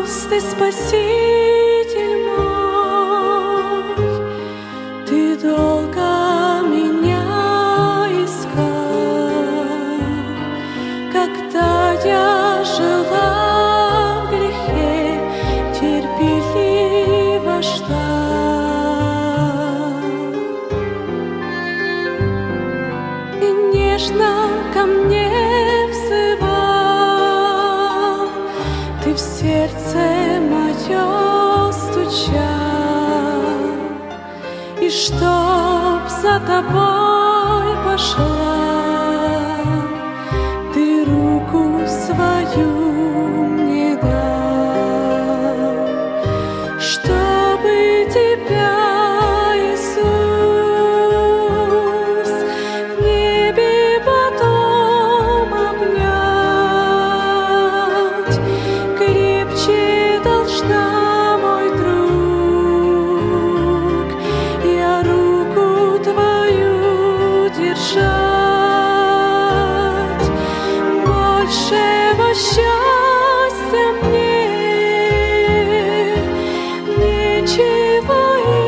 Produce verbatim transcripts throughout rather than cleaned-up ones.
Иисус, Ты Спаситель мой, Ты долго меня искал, когда я жила в грехе, терпеливо ждал. И нежно ко мне взывал, Ты в сердце мое стучал, и чтоб за Тобой пошла, Ты руку свою мне дал, чтобы Тебя, Иисус, в небе потом обнять. Крепче должна, мой друг, я руку Твою держать. Большего счастья мне нечего и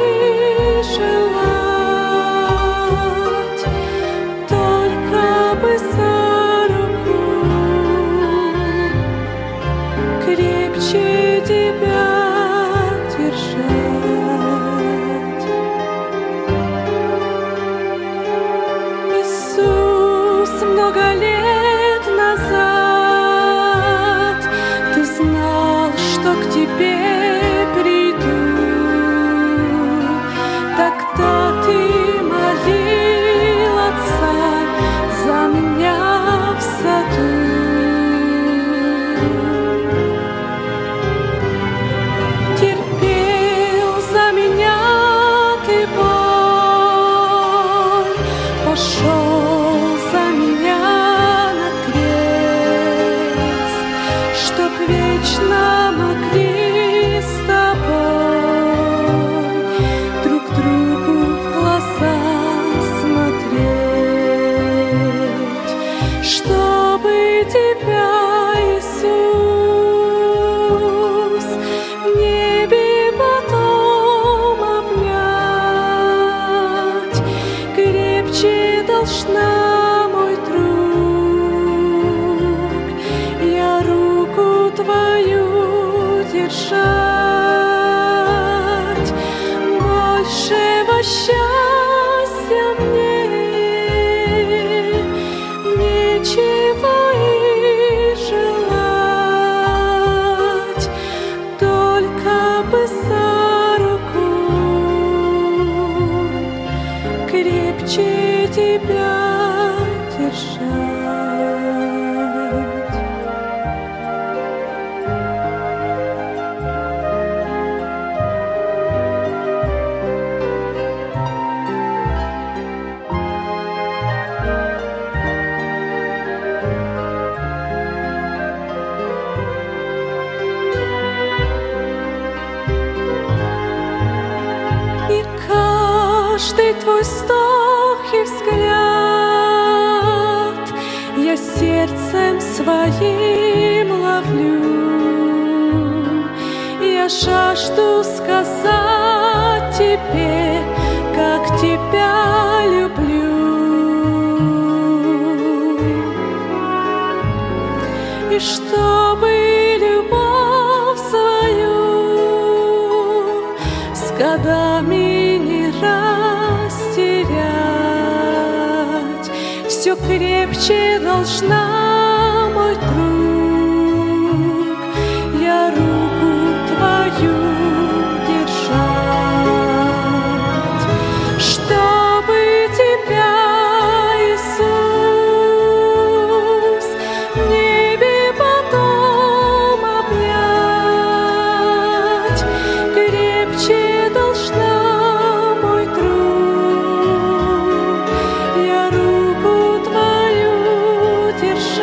желать, только бы за руку крепче Тебя держать. Иисус, много лет назад Ты знал, что к Тебе приду. Тогда Ты молил Отца за меня в саду. Терпел за меня Ты боль, пошел за меня на крест, чтоб вечно могли с Тобой друг другу в глаза смотреть, чтобы Тебя, Иисус, в небе потом обнять. Крепче должна, мой друг, я руку Твою держать. Большего счастья мне нечего и желать, только бы за руку крепче Тебя держать. И каждый Твой вздох и взгляд я сердцем своим ловлю. Я жажду сказать Тебе, как Тебя люблю. И чтобы любовь свою с годами не растерять, все крепче должна, мой друг, я руку Твою держать, чтобы Тебя, Иисус, в небе потом обнять. Крепче должна, мой друг, я руку Твою держать.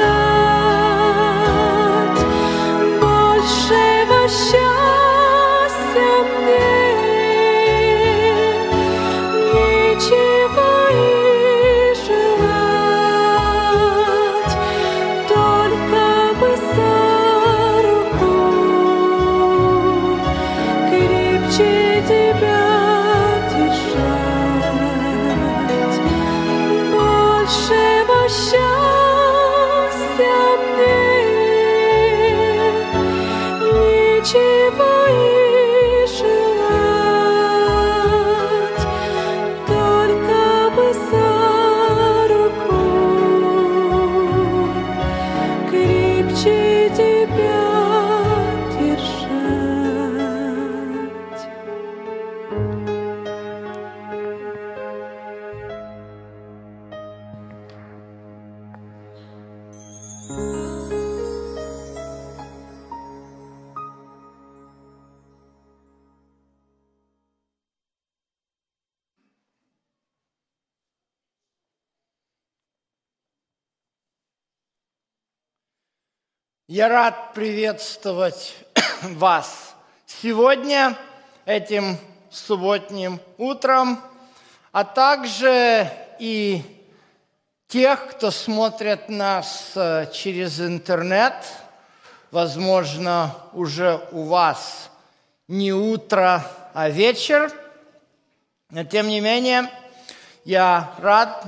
Я рад приветствовать вас сегодня, этим субботним утром, а также и тех, кто смотрит нас через интернет. Возможно, уже у вас не утро, а вечер. Но тем не менее, я рад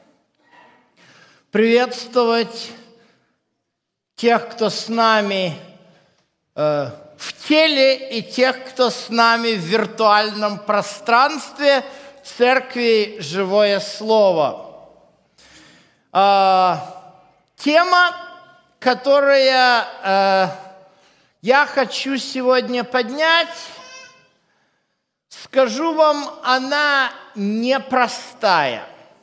приветствовать тех, кто с нами э, в теле, и тех, кто с нами в виртуальном пространстве Церкви «Живое Слово». Э, тема, которую э, я хочу сегодня поднять, скажу вам, она непростая.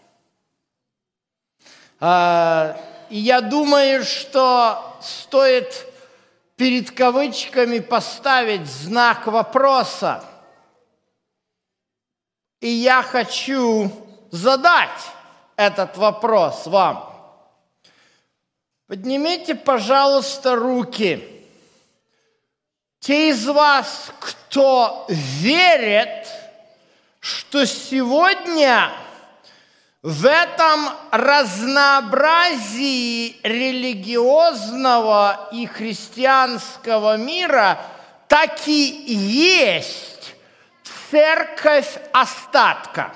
Э, И я думаю, что стоит перед кавычками поставить знак вопроса. И я хочу задать этот вопрос вам. Поднимите, пожалуйста, руки. Те из вас, кто верит, что сегодня в этом разнообразии религиозного и христианского мира таки есть церковь остатка.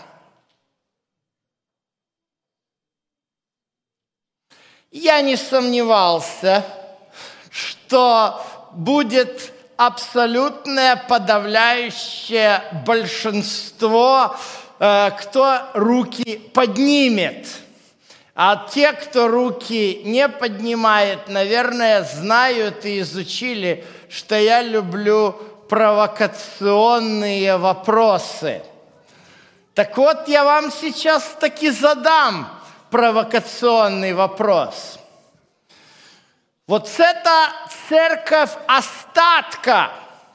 Я не сомневался, что будет абсолютное подавляющее большинство, кто руки поднимет. А те, кто руки не поднимает, наверное, знают и изучили, что я люблю провокационные вопросы. Так вот, я вам сейчас таки задам провокационный вопрос. Вот эта церковь остатка,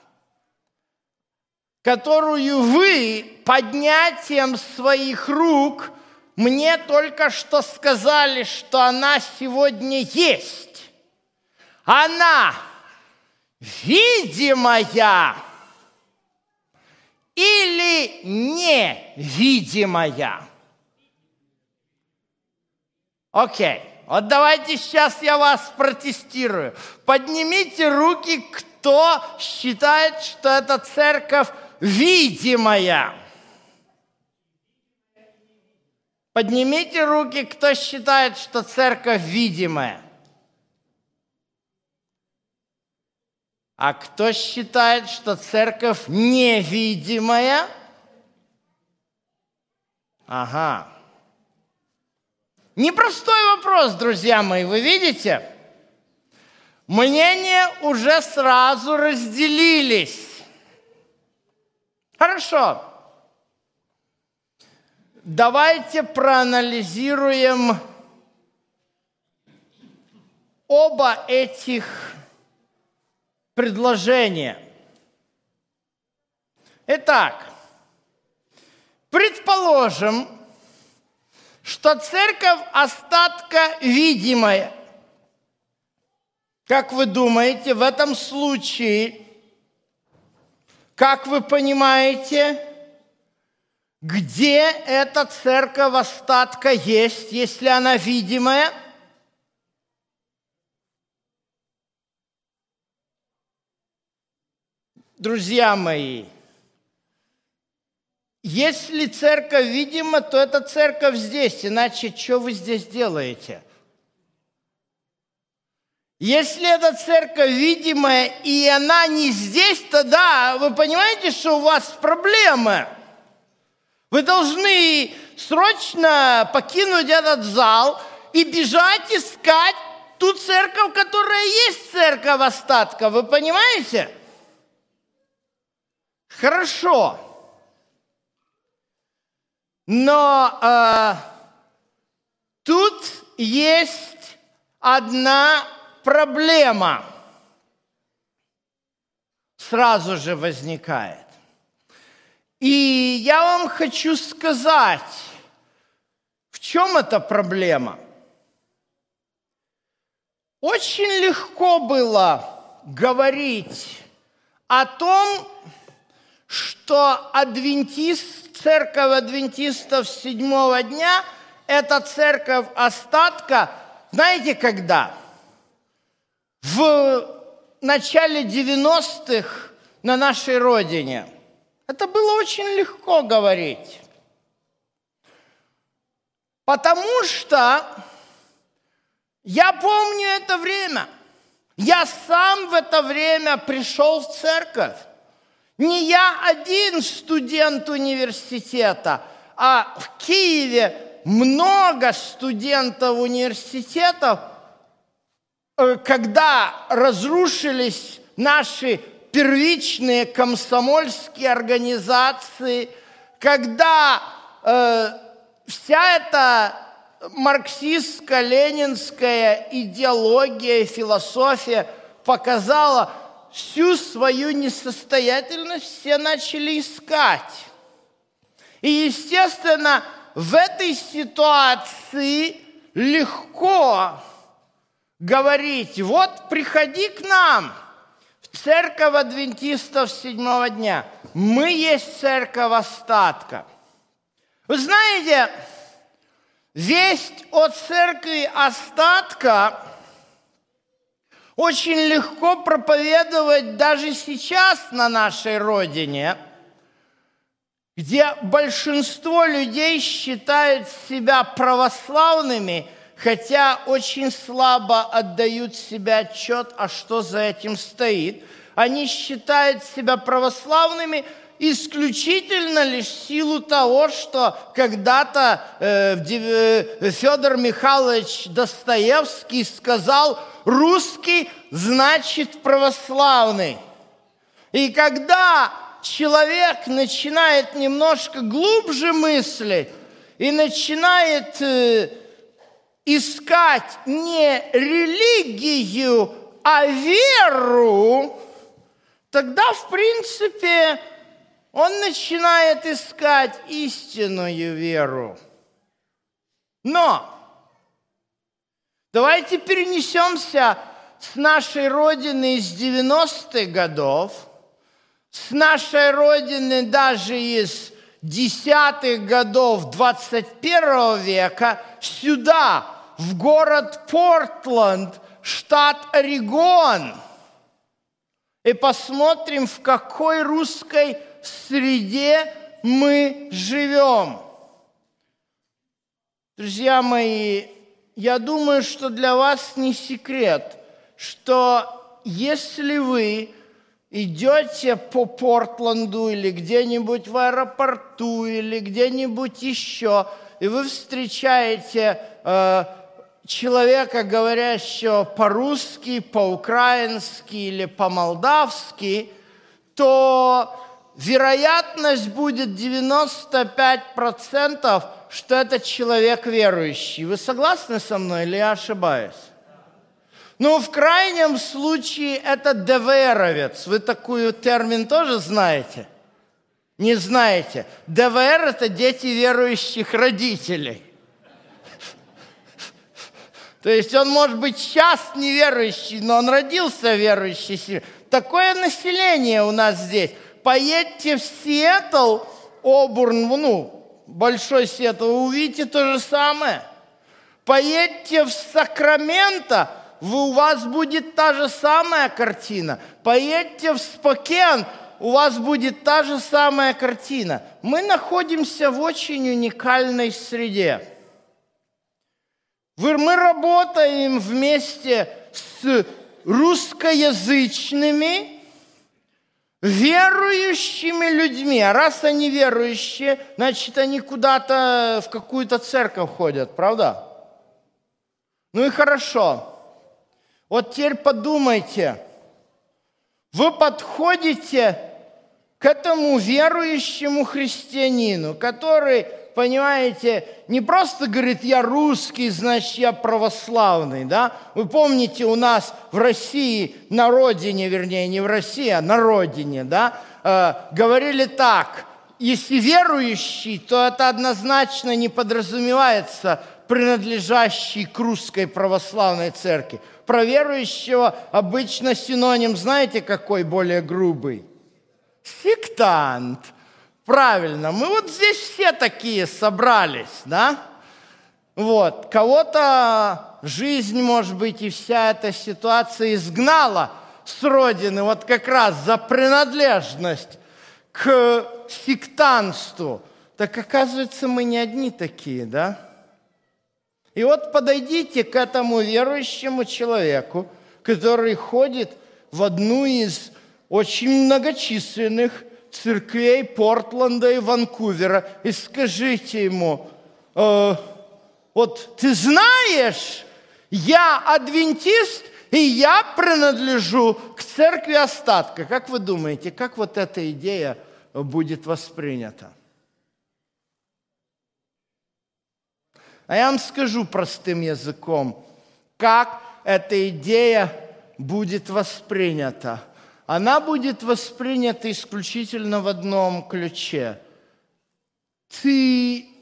которую вы поднятием своих рук мне только что сказали, что она сегодня есть. Она видимая или невидимая? Окей, вот давайте сейчас я вас протестирую. Поднимите руки, кто считает, что эта церковь видимая. Поднимите руки, кто считает, что церковь видимая. А кто считает, что церковь невидимая? Ага. Непростой вопрос, друзья мои, вы видите? Мнения уже сразу разделились. Хорошо. Давайте проанализируем оба этих предложения. Итак, предположим, что церковь остатка видимая. Как вы думаете, в этом случае, как вы понимаете, где эта церковь остатка есть, если она видимая? Друзья мои, если церковь видима, то эта церковь здесь, иначе что вы здесь делаете? Если эта церковь видимая, и она не здесь, то да, вы понимаете, что у вас проблемы. Вы должны срочно покинуть этот зал и бежать искать ту церковь, которая есть церковь остатка. Вы понимаете? Хорошо. Но э, тут есть одна проблема. Сразу же возникает. И я вам хочу сказать, в чем эта проблема? Очень легко было говорить о том, что адвентист, церковь адвентистов седьмого дня – это церковь остатка, знаете, когда? В начале девяностых на нашей родине. Это было очень легко говорить. Потому что я помню это время. Я сам в это время пришел в церковь. Не я один студент университета, а в Киеве много студентов университетов, когда разрушились наши первичные комсомольские организации, когда э, вся эта марксистско-ленинская идеология, философия показала всю свою несостоятельность, все начали искать. И, естественно, в этой ситуации легко говорить: вот приходи к нам в церковь адвентистов седьмого дня. Мы есть церковь остатка. Вы знаете, весть о церкви остатка очень легко проповедовать даже сейчас на нашей родине, где большинство людей считают себя православными, хотя очень слабо отдают себе отчет, а что за этим стоит. Они считают себя православными исключительно лишь в силу того, что когда-то э, Федор Михайлович Достоевский сказал: «Русский значит православный». И когда человек начинает немножко глубже мыслить и начинает э, искать не религию, а веру, тогда, в принципе, он начинает искать истинную веру. Но давайте перенесемся с нашей родины из девяностых годов, с нашей родины даже из десятых годов двадцать первого века сюда, в город Портленд, штат Орегон, и посмотрим, в какой русской среде мы живем. Друзья мои, я думаю, что для вас не секрет, что если вы идете по Портленду или где-нибудь в аэропорту или где-нибудь еще, и вы встречаете э, человека, говорящего по-русски, по-украински или по-молдавски, то вероятность будет девяносто пять процентов, что это человек верующий. Вы согласны со мной или я ошибаюсь? Ну, в крайнем случае, это ДВРовец. Вы такой термин тоже знаете? Не знаете. ДВР – это дети верующих родителей. То есть он может быть сейчас неверующий, но он родился верующий. Такое население у нас здесь. Поедьте в Сиэтл, Обурн, ну, Большой Сиэтл, вы увидите то же самое. Поедьте в Сакраменто, вы, у вас будет та же самая картина. Поедьте в Спокен, у вас будет та же самая картина. Мы находимся в очень уникальной среде. Мы работаем вместе с русскоязычными, верующими людьми. А раз они верующие, значит, они куда-то в какую-то церковь ходят, правда? Ну и хорошо. Вот теперь подумайте. Вы подходите к этому верующему христианину, который, понимаете, не просто говорит: я русский, значит, я православный, да? Вы помните, у нас в России, на родине, вернее, не в России, а на родине, да, э, говорили так: если верующий, то это однозначно не подразумевается принадлежащий к русской православной церкви. Про верующего обычно синоним, знаете, какой более грубый? Сектант. Правильно. Мы вот здесь все такие собрались, да? Вот. Кого-то жизнь, может быть, и вся эта ситуация изгнала с родины вот как раз за принадлежность к сектантству. Так оказывается, мы не одни такие, да? И вот подойдите к этому верующему человеку, который ходит в одну из очень многочисленных церквей Портленда и Ванкувера, и скажите ему, э, вот ты знаешь, я адвентист, и я принадлежу к церкви остатка. Как вы думаете, как вот эта идея будет воспринята? А я вам скажу простым языком, как эта идея будет воспринята. Она будет воспринята исключительно в одном ключе. Ты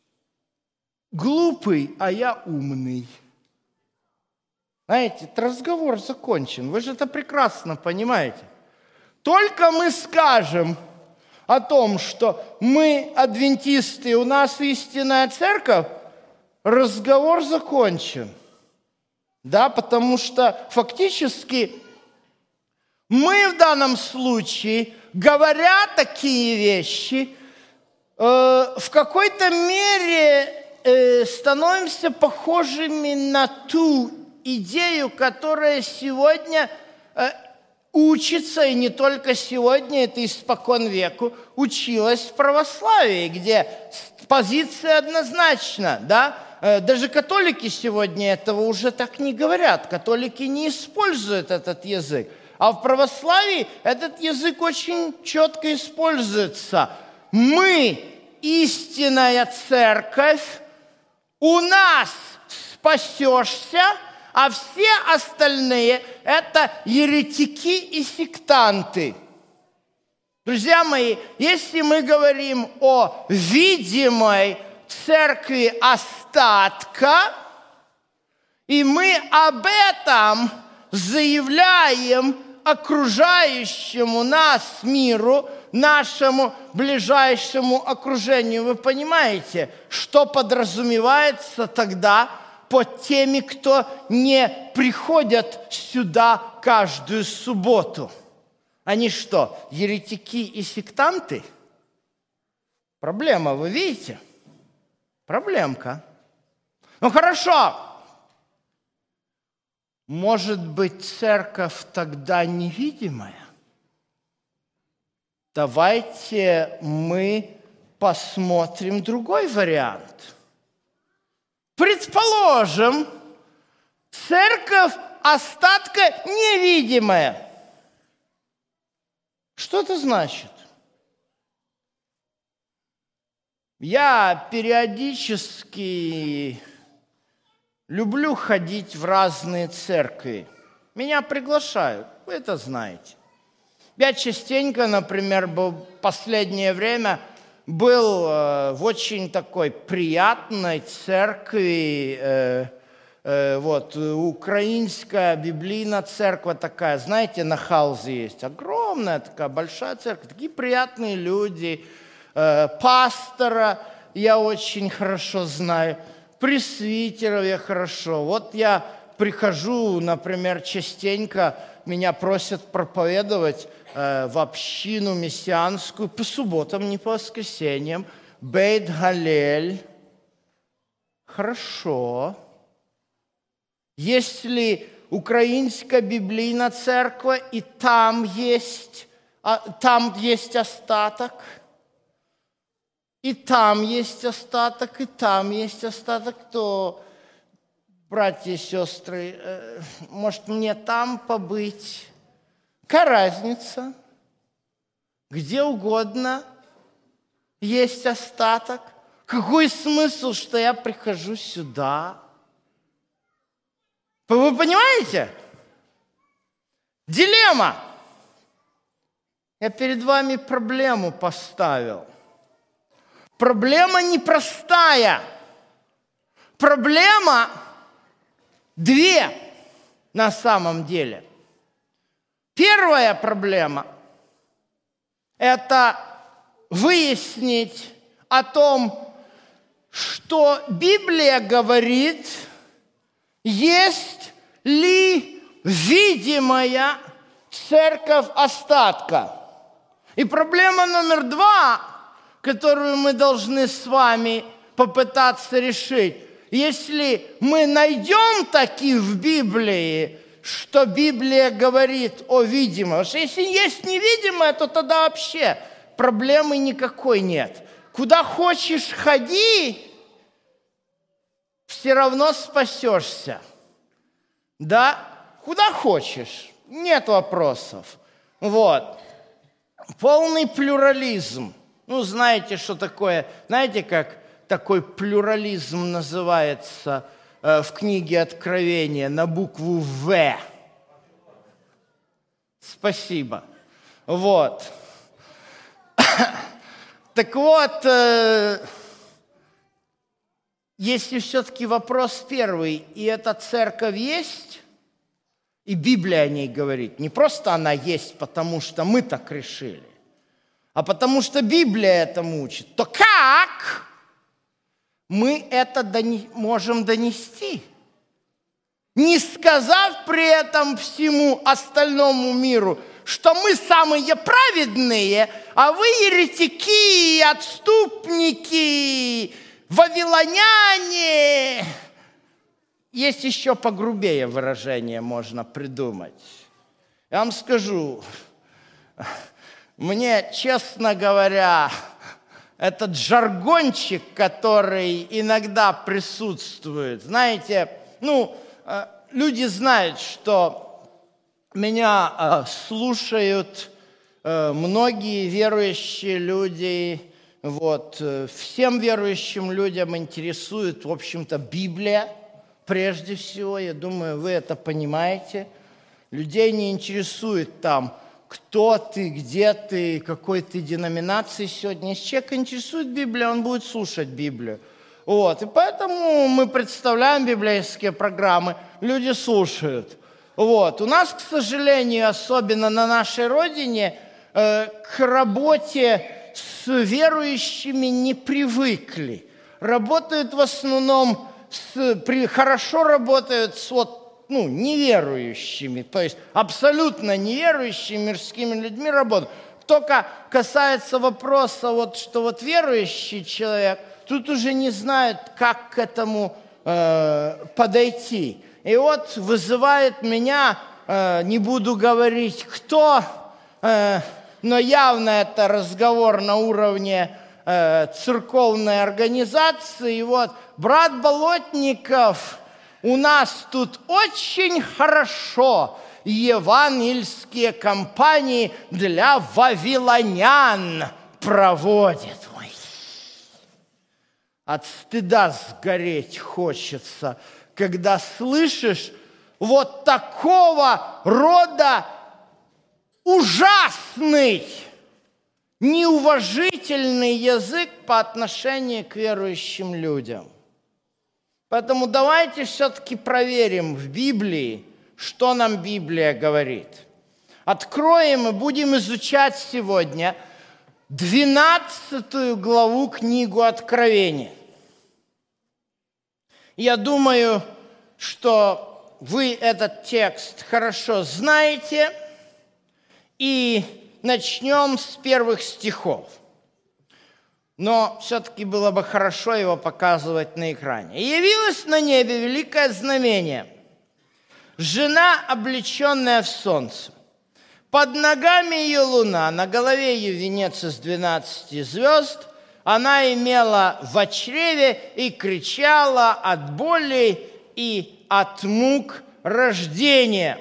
глупый, а я умный. Знаете, этот разговор закончен. Вы же это прекрасно понимаете. Только мы скажем о том, что мы адвентисты, у нас истинная церковь, разговор закончен. Да, потому что фактически мы в данном случае, говоря такие вещи, э, в какой-то мере э, становимся похожими на ту идею, которая сегодня э, учится, и не только сегодня, это испокон веку, училась в православии, где позиция однозначна, да? Э, даже католики сегодня этого уже так не говорят, католики не используют этот язык. А в православии этот язык очень четко используется. Мы истинная церковь, у нас спасешься, а все остальные – это еретики и сектанты. Друзья мои, если мы говорим о видимой церкви остатка, и мы об этом заявляем окружающему нас миру, нашему ближайшему окружению. Вы понимаете, что подразумевается тогда под теми, кто не приходят сюда каждую субботу? Они что, еретики и сектанты? Проблема, вы видите? Проблемка. Ну хорошо. Может быть, церковь тогда невидимая? Давайте мы посмотрим другой вариант. Предположим, церковь остатка невидимая. Что это значит? Я периодически люблю ходить в разные церкви. Меня приглашают, вы это знаете. Я частенько, например, был в последнее время был э, в очень такой приятной церкви, э, э, вот, украинская библейная церковь такая, знаете, на Халзе есть, огромная такая большая церковь, такие приятные люди, э, пастора я очень хорошо знаю, пресвитеров я хорошо. Вот я прихожу, например, частенько, меня просят проповедовать э, в общину мессианскую по субботам, не по воскресеньям. Бейт Галель. Хорошо. Если украинская библейная церковь, и там есть, а, там есть остаток, и там есть остаток, и там есть остаток, то, братья и сестры, э, может, мне там побыть? Какая разница? Где угодно есть остаток. Какой смысл, что я прихожу сюда? Вы понимаете? Дилемма. Я перед вами проблему поставил. Проблема непростая. проблема две на самом деле. Первая проблема – это выяснить о том, что Библия говорит, есть ли видимая церковь остатка. И проблема номер два, которую мы должны с вами попытаться решить, если мы найдем таки в Библии, что Библия говорит о видимом. Потому что если есть невидимое, то тогда вообще проблемы никакой нет. Куда хочешь ходи, все равно спасешься. Да? Куда хочешь, нет вопросов. Вот. Полный плюрализм. Ну, знаете, что такое? Знаете, как такой плюрализм называется э, в книге Откровения на букву «В». Спасибо. Вот. Так вот, э, если все-таки вопрос первый, и эта церковь есть, и Библия о ней говорит, не просто она есть, потому что мы так решили, а потому что Библия этому учит, то как мы это дони- можем донести, не сказав при этом всему остальному миру, что мы самые праведные, а вы еретики, отступники, вавилоняне. Есть еще погрубее выражение можно придумать. Я вам скажу, мне, честно говоря, этот жаргончик, который иногда присутствует, знаете, ну, люди знают, что меня э, слушают э, многие верующие люди. Вот, э, всем верующим людям интересует, в общем-то, Библия прежде всего. Я думаю, вы это понимаете. Людей не интересует там, кто ты, где ты, какой ты деноминации сегодня. Если человека интересует Библия, он будет слушать Библию. Вот, и поэтому мы представляем библейские программы, люди слушают. Вот. У нас, к сожалению, особенно на нашей родине, э, к работе с верующими не привыкли. Работают в основном, с, при, хорошо работают с вот, ну, неверующими, то есть абсолютно неверующими мирскими людьми работают. Только касается вопроса, вот, что вот верующий человек, тут уже не знают, как к этому э, подойти. И вот вызывает меня, э, не буду говорить кто, э, но явно это разговор на уровне э, церковной организации. И вот, брат Болотников, у нас тут очень хорошо евангельские кампании для вавилонян проводит. Ой. От стыда сгореть хочется, когда слышишь вот такого рода ужасный, неуважительный язык по отношению к верующим людям. Поэтому давайте все-таки проверим в Библии, что нам Библия говорит. Откроем и будем изучать сегодня двенадцатую главу книгу Откровения. Я думаю, что вы этот текст хорошо знаете, и начнем с первых стихов. Но все-таки было бы хорошо его показывать на экране. «И явилось на небе великое знамение. Жена, облеченная в солнце. Под ногами ее луна, на голове ее венец из двенадцати звезд. Она имела в чреве и кричала от боли и от мук рождения».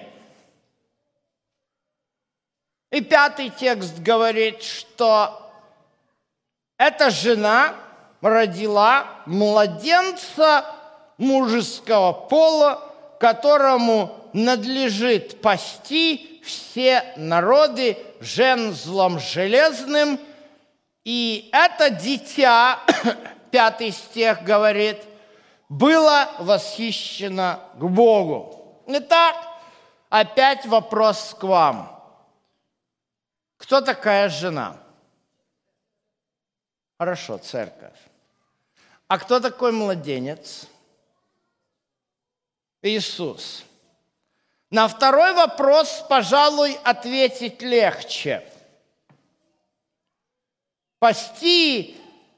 И пятый текст говорит, что эта жена родила младенца мужеского пола, которому надлежит пасти все народы жезлом железным. И это дитя, пятый стих говорит, было восхищено к Богу. Итак, опять вопрос к вам. Кто такая жена? Хорошо, церковь. А кто такой младенец? Иисус. На второй вопрос, пожалуй, ответить легче. Пасти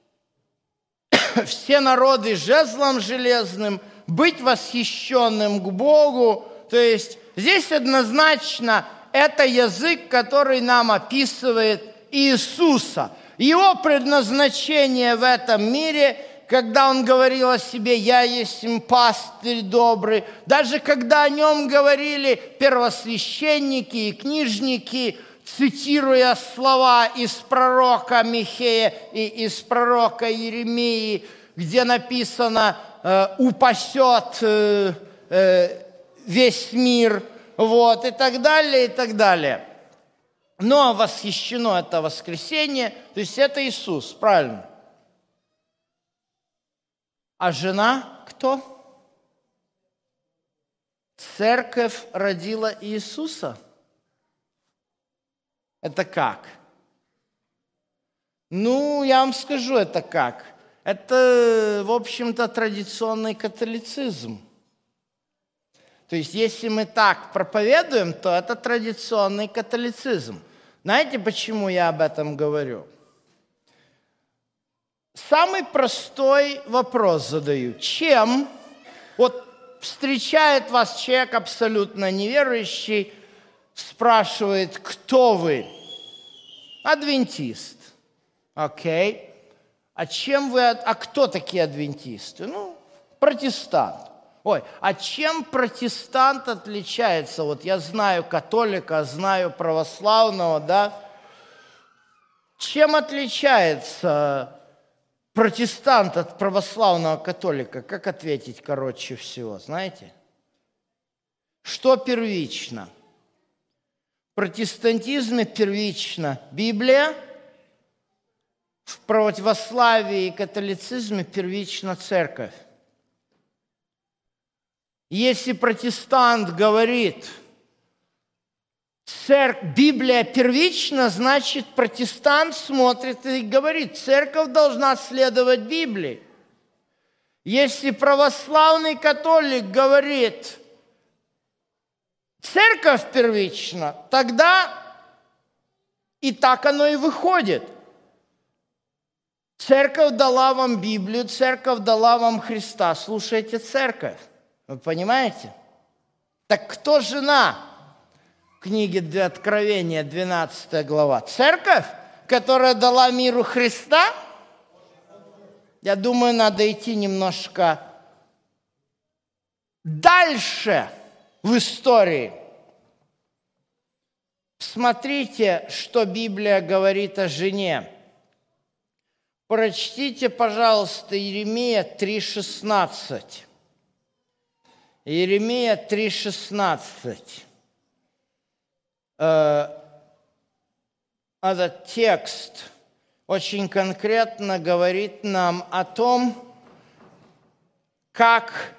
все народы жезлом железным, быть восхищенным к Богу. То есть здесь однозначно это язык, который нам описывает Иисуса. Его предназначение в этом мире, когда Он говорил о себе «Я есть пастырь добрый», даже когда о Нем говорили первосвященники и книжники, цитируя слова из пророка Михея и из пророка Иеремии, где написано «упасет весь мир», вот, и так далее, и так далее. Но восхищено это воскресение, то есть это Иисус, правильно? А жена кто? Церковь родила Иисуса. Это как? Ну, я вам скажу, это как. Это, в общем-то, традиционный католицизм. То есть, если мы так проповедуем, то это традиционный католицизм. Знаете, почему я об этом говорю? Самый простой вопрос задаю. Чем, вот встречает вас человек абсолютно неверующий, спрашивает, кто вы? Адвентист. Окей. А чем вы, а кто такие адвентисты? Ну, протестант. Ой, а чем протестант отличается? Вот я знаю католика, знаю православного, да? Чем отличается протестант от православного католика? Как ответить короче всего, знаете? Что первично? В протестантизме первично Библия, в православии и католицизме первична церковь. Если протестант говорит, церковь, Библия первична, значит, протестант смотрит и говорит, церковь должна следовать Библии. Если православный католик говорит, церковь первична, тогда и так оно и выходит. Церковь дала вам Библию, церковь дала вам Христа, слушайте церковь. Вы понимаете? Так кто жена? Книги Откровения, двенадцатая глава. Церковь, которая дала миру Христа? Я думаю, надо идти немножко дальше в истории. Смотрите, что Библия говорит о жене. Прочтите, пожалуйста, Иеремия три шестнадцать. Иеремия три шестнадцать. Этот текст очень конкретно говорит нам о том, как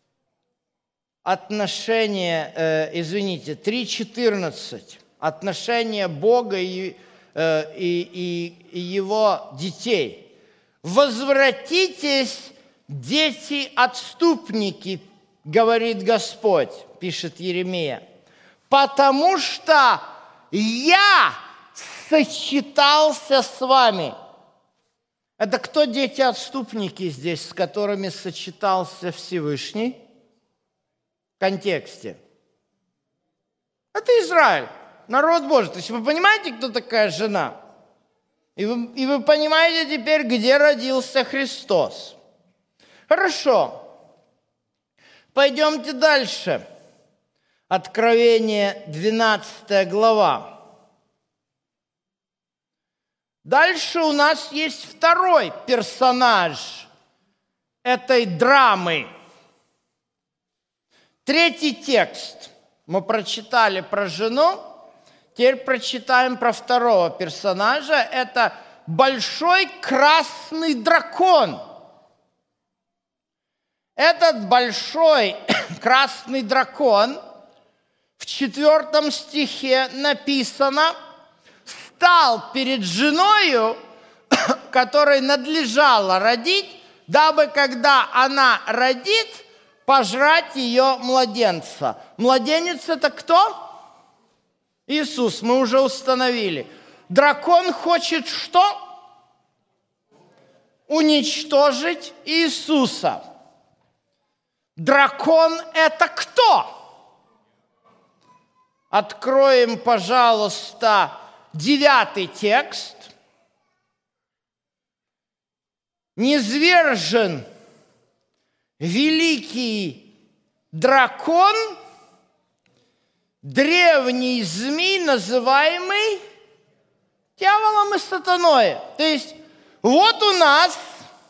отношения, э, извините, три четырнадцать, отношения Бога и, э, и, и, и Его детей. «Возвратитесь, дети-отступники, говорит Господь», пишет Иеремия, «потому что я сочетался с вами». Это кто дети-отступники здесь, с которыми сочетался Всевышний? В контексте. Это Израиль, народ Божий. То есть вы понимаете, кто такая жена? И вы, и вы понимаете теперь, где родился Христос. Хорошо. Пойдемте дальше. Откровение, двенадцатая глава. Дальше у нас есть второй персонаж этой драмы. Третий текст. Мы прочитали про жену, теперь прочитаем про второго персонажа. Это большой красный дракон. этот большой красный дракон, в четвертом стихе написано, стал перед женою, которой надлежало родить, дабы, когда она родит, пожрать ее младенца. Младенец – это кто? Иисус, мы уже установили. Дракон хочет что? Уничтожить Иисуса. Дракон – это кто? Откроем, пожалуйста, девятый текст. Низвержен великий дракон, древний змей, называемый дьяволом и сатаной. То есть вот у нас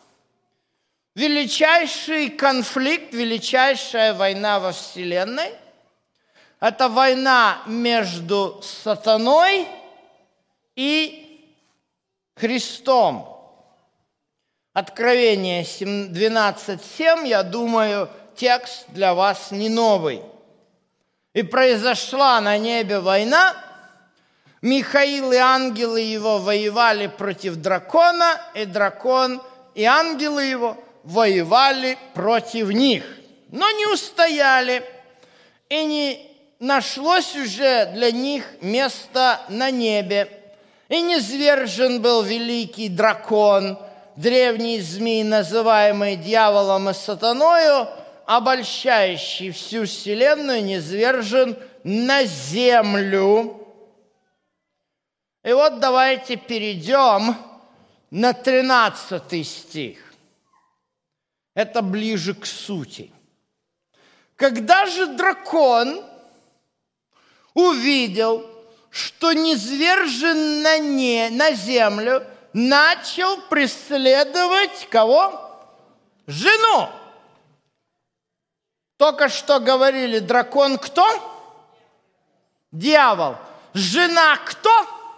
величайший конфликт, величайшая война во Вселенной. Это война между сатаной и Христом. Откровение двенадцать семь, я думаю, текст для вас не новый. «И произошла на небе война, Михаил и ангелы его воевали против дракона, и дракон и ангелы его воевали против них, но не устояли, и не нашлось уже для них места на небе. И низвержен был великий дракон, древний змей, называемый дьяволом и сатаною, обольщающий всю вселенную, низвержен на землю». И вот давайте перейдем на тринадцатый стих. Это ближе к сути. «Когда же дракон увидел, что низвержен на, не, на землю, начал преследовать кого? Жену». Только что говорили, дракон кто? Дьявол. Жена кто?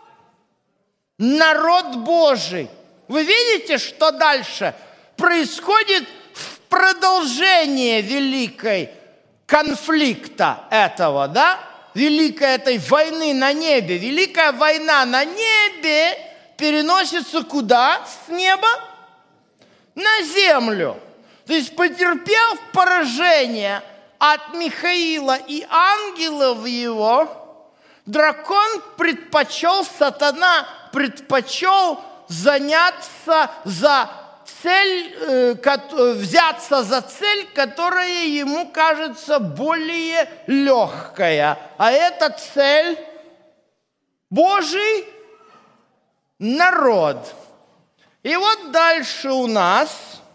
Народ Божий. Вы видите, что дальше происходит в продолжении великой конфликта этого, да? Великой этой войны на небе. Великая война на небе переносится куда? С неба на землю. То есть, потерпев поражение от Михаила и ангелов его, дракон предпочел, сатана предпочел заняться за цель, взяться за цель, которая ему кажется более легкая. А эта цель – Божий народ. И вот дальше у нас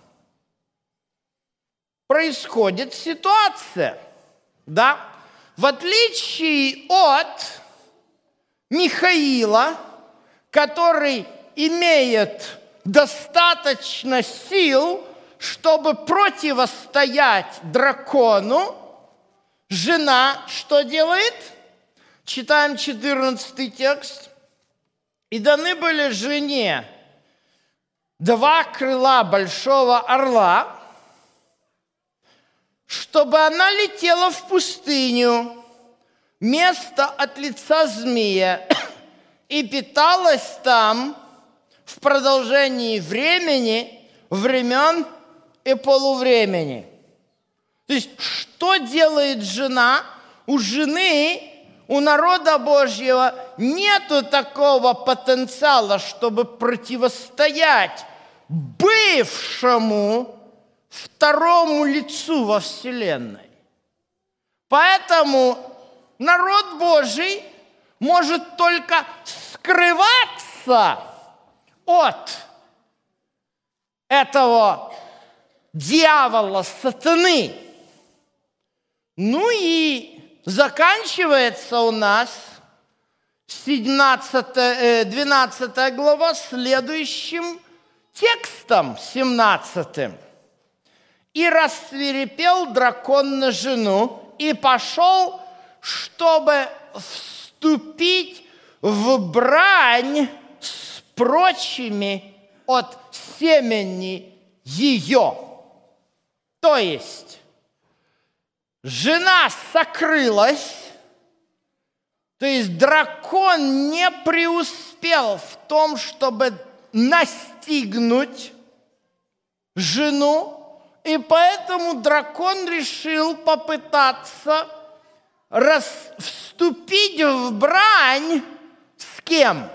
происходит ситуация, да? В отличие от Михаила, который имеет достаточно сил, чтобы противостоять дракону, жена что делает? Читаем четырнадцатый текст. «И даны были жене два крыла большого орла, чтобы она летела в пустыню, место от лица змея, и питалась там в продолжении времени, времен и полувремени». То есть, что делает жена? У жены, у народа Божьего нету такого потенциала, чтобы противостоять бывшему второму лицу во Вселенной. Поэтому народ Божий может только скрываться от этого дьявола, сатаны. Ну и заканчивается у нас двенадцатая глава следующим текстом, семнадцатым. «И рассвирепел дракон на жену, и пошел, чтобы вступить в брань с прочими от семени ее». То есть жена сокрылась, то есть дракон не преуспел в том, чтобы настигнуть жену, и поэтому дракон решил попытаться рас... вступить в брань с кем?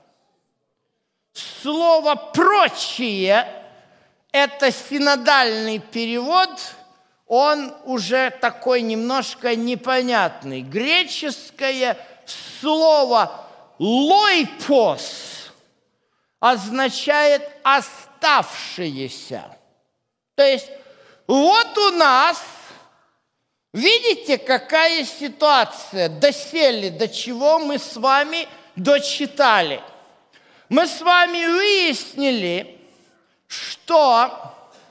Слово «прочие» – это синодальный перевод, он уже такой немножко непонятный. Греческое слово «лойпос» означает «оставшиеся». То есть вот у нас, видите, какая ситуация, доселе, до чего мы с вами дочитали. Мы с вами выяснили, что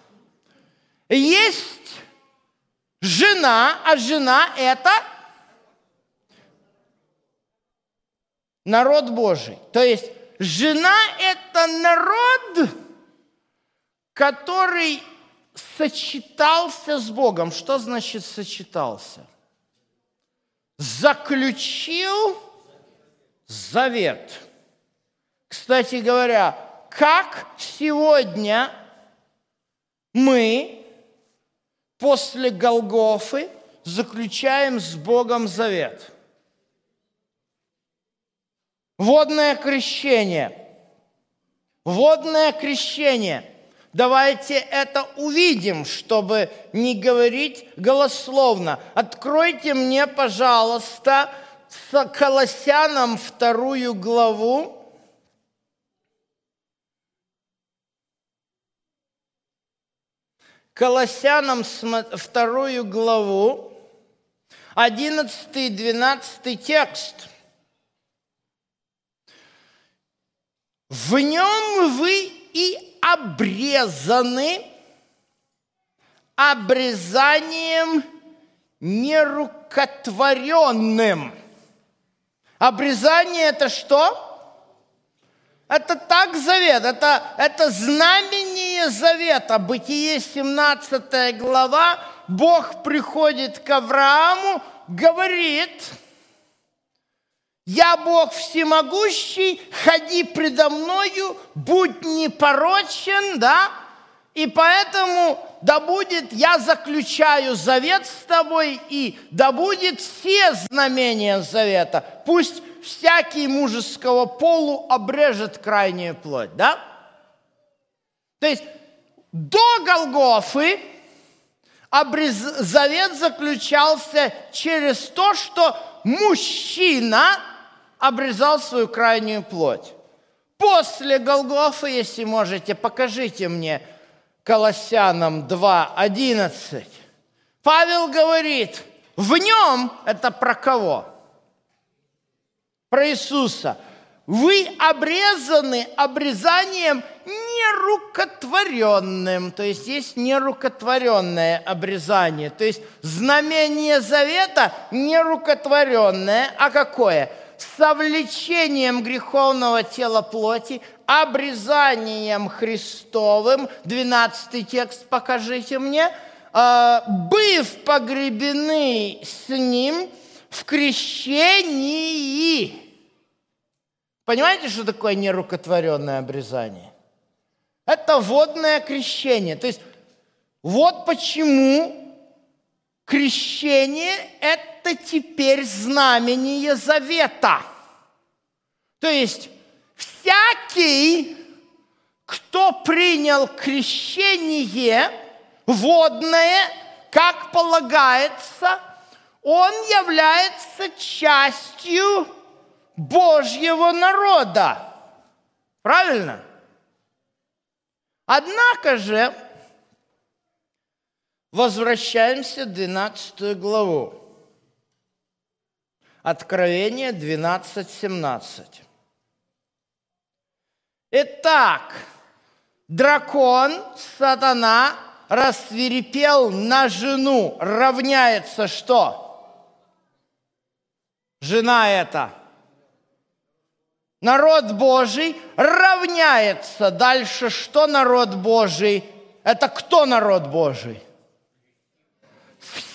есть жена, а жена – это народ Божий. То есть жена – это народ, который сочетался с Богом. Что значит сочетался? Заключил завет. Кстати говоря, как сегодня мы после Голгофы заключаем с Богом завет? Водное крещение. Водное крещение. Давайте это увидим, чтобы не говорить голословно. Откройте мне, пожалуйста, с Колоссянам вторую главу. Колоссянам вторую главу, одиннадцатый и двенадцатый текст. В нем вы и обрезаны обрезанием нерукотворенным. Обрезание – это что? Это так завет, это, это знамение завета. Бытие семнадцатая глава, Бог приходит к Аврааму, говорит: «Я Бог всемогущий, ходи предо мною, будь непорочен, да, и поэтому да будет, я заключаю завет с тобой, и да будет все знамения завета, пусть всякий мужеского полу обрежет крайнюю плоть», да? То есть до Голгофы обрез... завет заключался через то, что мужчина обрезал свою крайнюю плоть. После Голгофы, если можете, покажите мне Колоссянам два одиннадцать. Павел говорит, в нем, это про кого? Про Иисуса. Вы обрезаны обрезанием нерукотворенным. То есть есть нерукотворенное обрезание. То есть знамение завета нерукотворенное. А какое? Совлечением греховного тела плоти, обрезанием Христовым. двенадцатый текст покажите мне. Быв погребены с Ним в крещении. Понимаете, что такое нерукотворенное обрезание? Это водное крещение. То есть вот почему крещение – это теперь знамение завета. То есть всякий, кто принял крещение водное, как полагается, он является частью Божьего народа. Правильно? Однако же, возвращаемся в двенадцатую главу. Откровение двенадцать семнадцать. Итак, дракон, сатана, рассвирепел на жену. Равняется что? Жена эта. Народ Божий равняется. Дальше что народ Божий? Это кто народ Божий?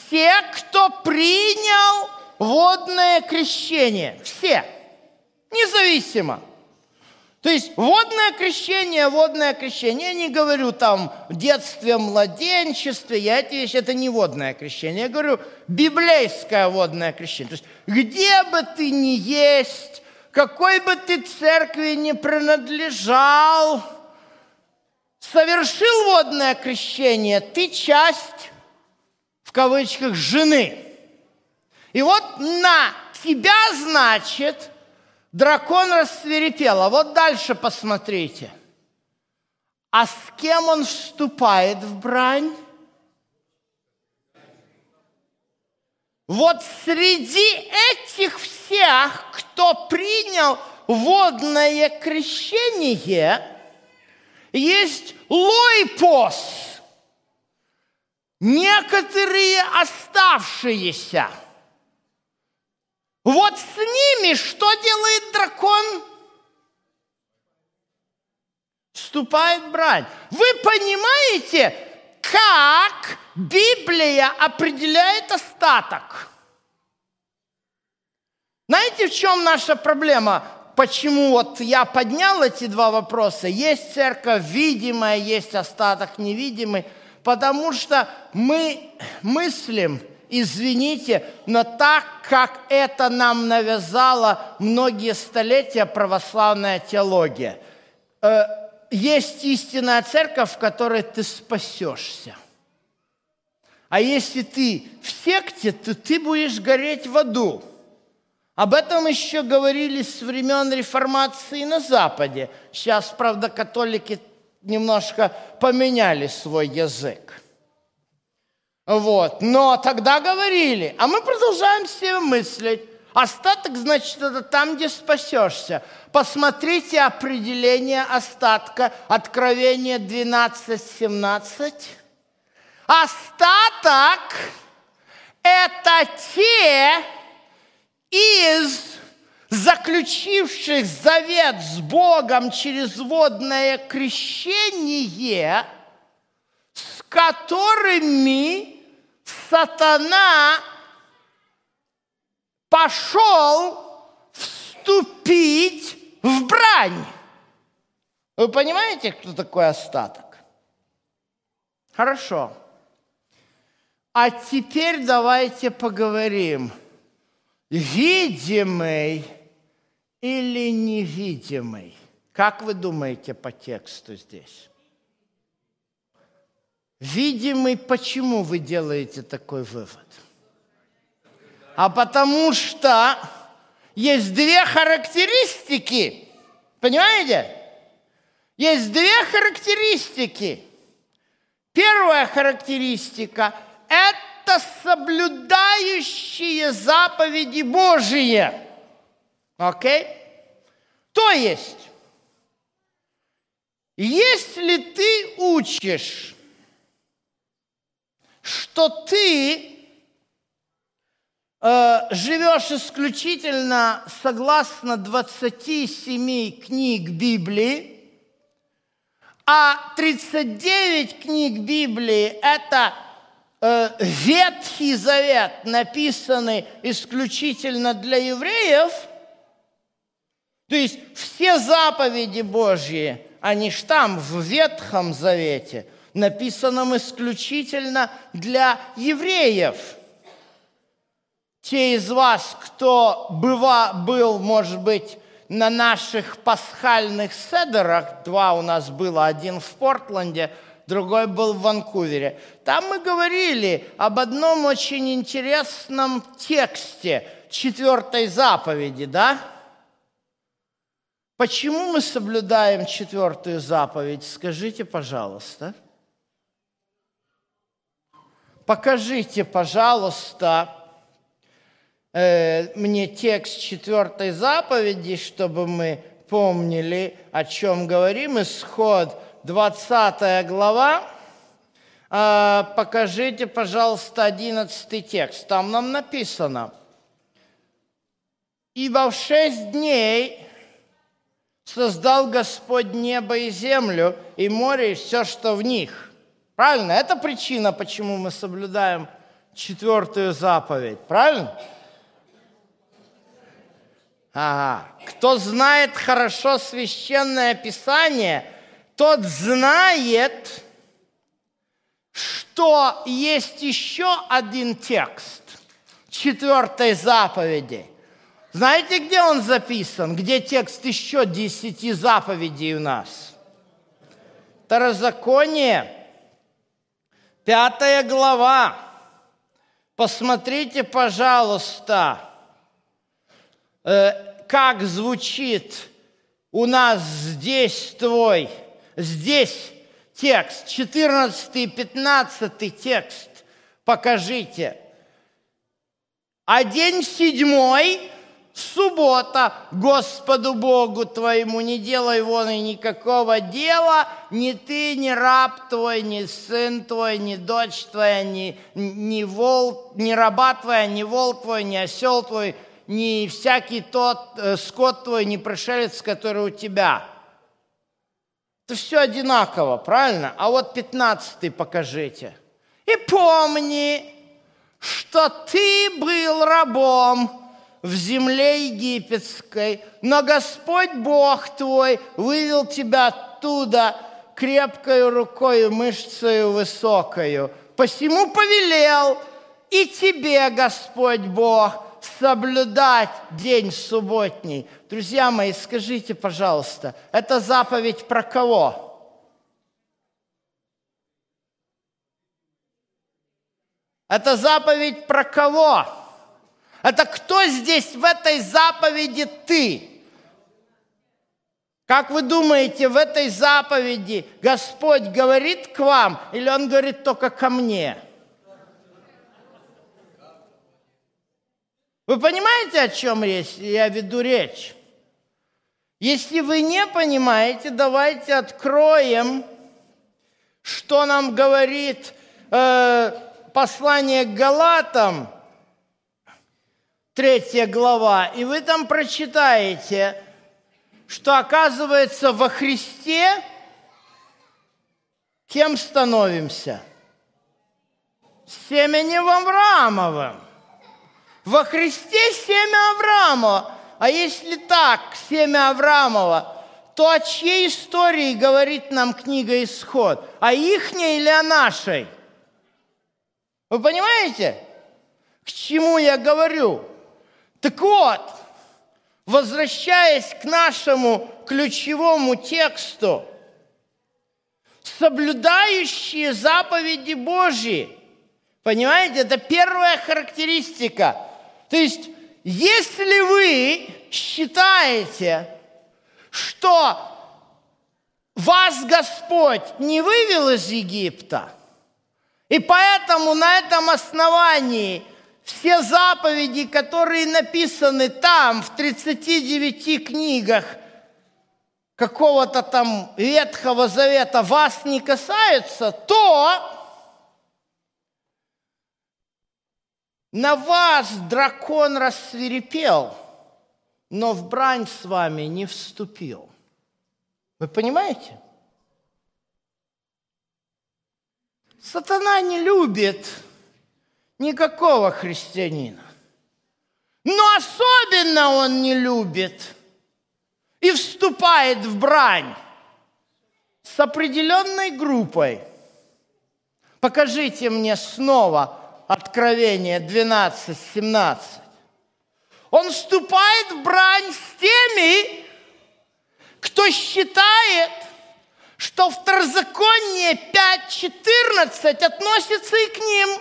все, кто принял водное крещение. Все. Независимо. То есть водное крещение, водное крещение. Я не говорю там в детстве, младенчестве, я эти вещи, это не водное крещение. Я говорю библейское водное крещение. То есть где бы ты ни есть, какой бы ты церкви ни принадлежал, совершил водное крещение, ты часть, в кавычках, жены. И вот на тебя, значит, дракон рассвирепел. А вот дальше посмотрите. А с кем он вступает в брань? Вот среди этих всех, кто принял водное крещение, есть лойпос, некоторые оставшиеся. Вот с ними что делает дракон? Вступает в брань. Вы понимаете, как Библия определяет остаток? Знаете, в чем наша проблема? Почему вот я поднял эти два вопроса? Есть церковь видимая, есть остаток невидимый. Потому что мы мыслим, извините, но так, как это нам навязала многие столетия православная теология. Есть истинная церковь, в которой ты спасешься. А если ты в секте, то ты будешь гореть в аду. Об этом еще говорили с времен реформации на Западе. Сейчас, правда, католики немножко поменяли свой язык. Вот. Но тогда говорили, а мы продолжаем себе мыслить. Остаток, значит, это там, где спасешься. Посмотрите определение остатка, Откровение двенадцать семнадцать. Остаток – это те из заключивших завет с Богом через водное крещение, с которыми сатана пошел вступить в брань. Вы понимаете, кто такой остаток? Хорошо. А теперь давайте поговорим. Видимый или невидимый? Как вы думаете по тексту здесь? Видимый, почему вы делаете такой вывод? А потому что есть две характеристики. Понимаете? Есть две характеристики. Первая характеристика – это соблюдающие заповеди Божьи. Окей? То есть, если ты учишь, что ты э, живешь исключительно согласно двадцати семи книг Библии, а тридцать девять книг Библии – это э, Ветхий Завет, написанный исключительно для евреев, то есть все заповеди Божьи, они ж там, в Ветхом Завете, написанном исключительно для евреев. Те из вас, кто быва, был, может быть, на наших пасхальных седерах, два у нас было, один в Портленде, другой был в Ванкувере. Там мы говорили об одном очень интересном тексте четвертой заповеди, да? Почему мы соблюдаем четвертую заповедь? Скажите, пожалуйста. Покажите, пожалуйста, э, мне текст четвертой заповеди, чтобы мы помнили, о чем говорим. Исход, двадцатая глава. Э, покажите, пожалуйста, одиннадцатый текст. Там нам написано: «Ибо в шесть дней создал Господь небо и землю, и море, и все, что в них». Правильно? Это причина, почему мы соблюдаем четвертую заповедь, правильно? Ага. Кто знает хорошо Священное Писание, тот знает, что есть еще один текст четвертой заповеди. Знаете, где он записан? Где текст еще десяти заповедей у нас? Второзаконие, пятая глава. Посмотрите, пожалуйста, как звучит у нас здесь твой, здесь текст, четырнадцатый и пятнадцатый текст, покажите. А день седьмой, суббота, Господу Богу твоему, не делай вон и никакого дела, ни ты, ни раб твой, ни сын твой, ни дочь твоя, ни, ни, вол, ни раба твоя, ни вол твой, ни осел твой, ни всякий тот э, скот твой, ни пришелец, который у тебя. Это все одинаково, правильно? А вот пятнадцатый покажите. И помни, что ты был рабом в земле египетской, но Господь Бог твой вывел тебя оттуда крепкою рукою, мышцею высокою. Посему повелел и тебе, Господь Бог, соблюдать день субботний. Друзья мои, скажите, пожалуйста, это заповедь про кого? Это заповедь про кого? Это кто здесь в этой заповеди ты? Как вы думаете, в этой заповеди Господь говорит к вам или Он говорит только ко мне? Вы понимаете, о чем я веду речь? Если вы не понимаете, давайте откроем, что нам говорит э, послание к Галатам, третья глава, и вы там прочитаете, что, оказывается, во Христе кем становимся? Семенем Авраамовым. Во Христе семя Авраамова. А если так, семя Авраамова, то о чьей истории говорит нам книга «Исход»? О ихней или о нашей? Вы понимаете, к чему я говорю? Так вот, возвращаясь к нашему ключевому тексту, соблюдающие заповеди Божьи, понимаете, это первая характеристика. То есть, если вы считаете, что вас Господь не вывел из Египта, и поэтому на этом основании все заповеди, которые написаны там, в тридцати девяти книгах какого-то там Ветхого Завета, вас не касаются, то на вас дракон рассвирепел, но в брань с вами не вступил. Вы понимаете? Сатана не любит никакого христианина. Но особенно он не любит и вступает в брань с определенной группой. Покажите мне снова Откровение двенадцать семнадцать. Он вступает в брань с теми, кто считает, что Второзаконие пять четырнадцать относится и к ним.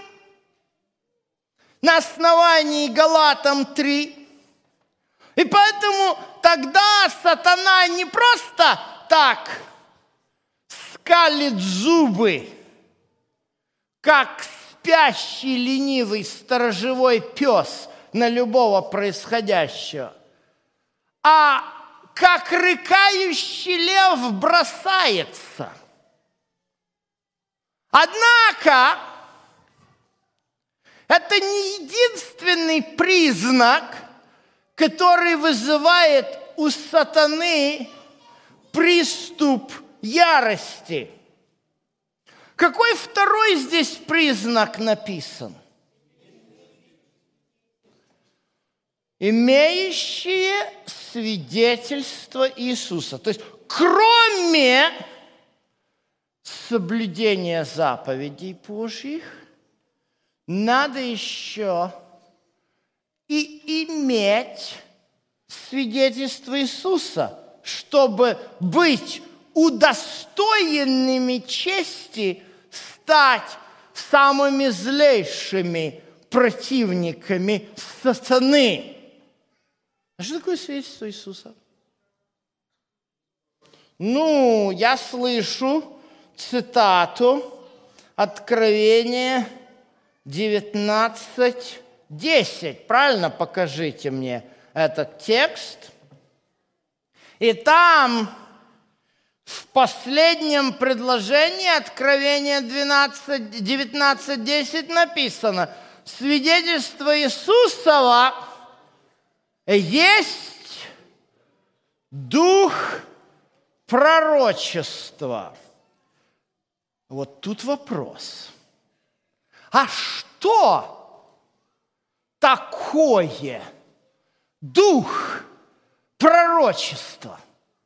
На основании Галатам три. И поэтому тогда сатана не просто так скалит зубы, как спящий ленивый сторожевой пес на любого происходящего, а как рыкающий лев бросается. Однако это не единственный признак, который вызывает у сатаны приступ ярости. Какой второй здесь признак написан? имеющие свидетельство Иисуса. То есть, кроме соблюдения заповедей Божьих, надо еще и иметь свидетельство Иисуса, чтобы быть удостоенными чести стать самыми злейшими противниками сатаны. А что такое свидетельство Иисуса? Ну, я слышу цитату Откровения девятнадцать десять. Правильно? Покажите мне этот текст. И там в последнем предложении Откровения девятнадцать десять написано: свидетельство Иисусова есть дух пророчества. Вот тут вопрос. А что такое дух пророчества?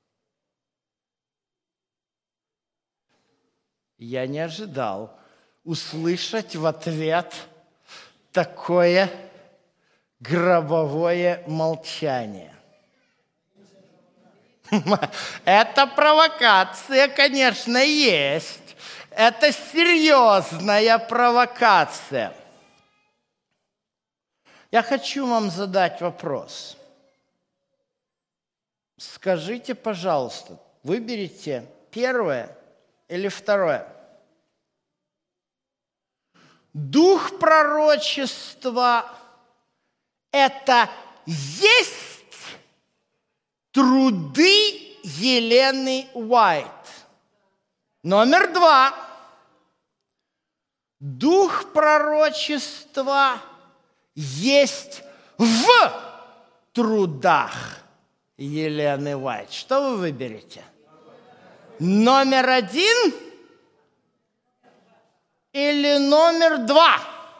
Я не ожидал услышать в ответ такое гробовое молчание. Эта провокация, конечно, есть. Это серьезная провокация. Я хочу вам задать вопрос. Скажите, пожалуйста, выберите первое или второе? Дух пророчества – это есть труды Елены Уайт. Номер два. Дух пророчества есть в трудах Елены Уайт. Что вы выберете? Номер один или номер два?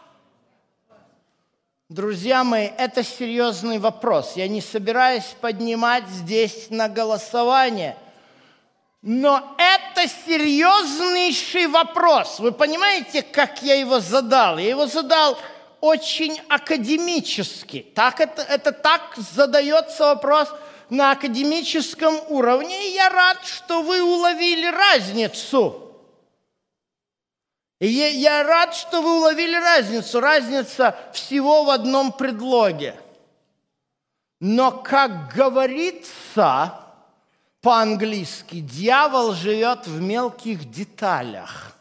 Друзья мои, это серьезный вопрос. Я не собираюсь поднимать здесь на голосование. Но это серьезнейший вопрос. Вы понимаете, как я его задал? Я его задал очень академически. Так это, это так задается вопрос на академическом уровне. И я рад, что вы уловили разницу. И я рад, что вы уловили разницу. Разница всего в одном предлоге. Но, как говорится по-английски, дьявол живет в мелких деталях.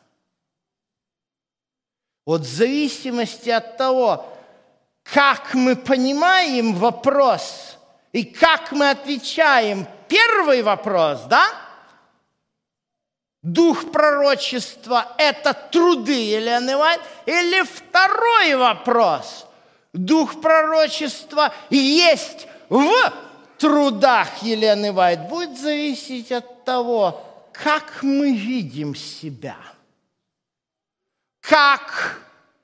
Вот в зависимости от того, как мы понимаем вопрос и как мы отвечаем первый вопрос, да? Дух пророчества – это труды Елены Уайт, или второй вопрос. Дух пророчества есть в трудах Елены Уайт, будет зависеть от того, как мы видим себя. Как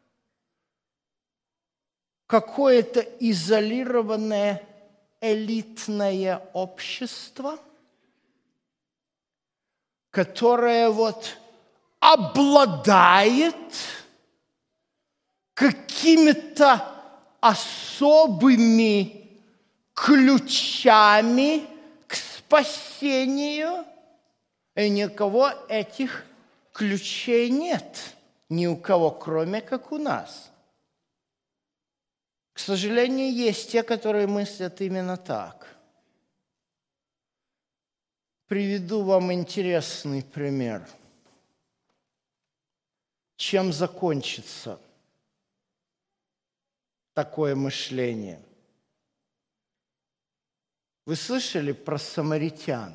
какое-то изолированное элитное общество, которое вот обладает какими-то особыми ключами к спасению, и ни у кого этих ключей нет, ни у кого, кроме как у нас. К сожалению, есть те, которые мыслят именно так. Приведу вам интересный пример. Чем закончится такое мышление? Вы слышали про самаритян?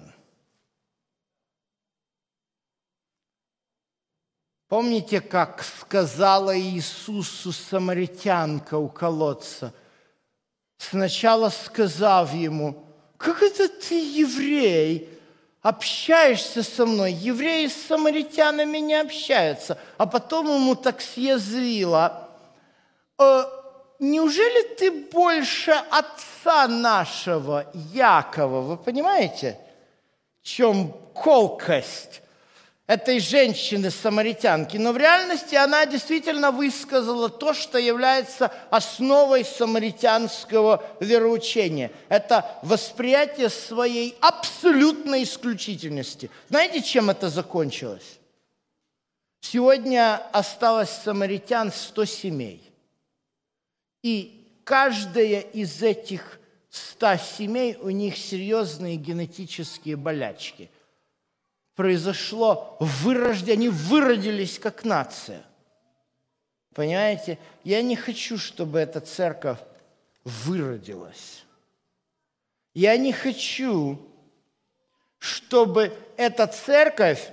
Помните, как сказала Иисусу самаритянка у колодца, сначала сказав ему: «Как это ты, еврей, общаешься со мной? Евреи с самаритянами не общаются». А потом ему так съязвила: «Э, неужели ты больше отца нашего Якова? Вы понимаете, в чем колкость этой женщины-самаритянки? Но в реальности она действительно высказала то, что является основой самаритянского вероучения. Это восприятие своей абсолютной исключительности. Знаете, чем это закончилось? Сегодня осталось самаритян сто семей. И каждая из этих ста семей, у них серьезные генетические болячки. Произошло вырождение, они выродились как нация. Понимаете? Я не хочу, чтобы эта церковь выродилась. Я не хочу, чтобы эта церковь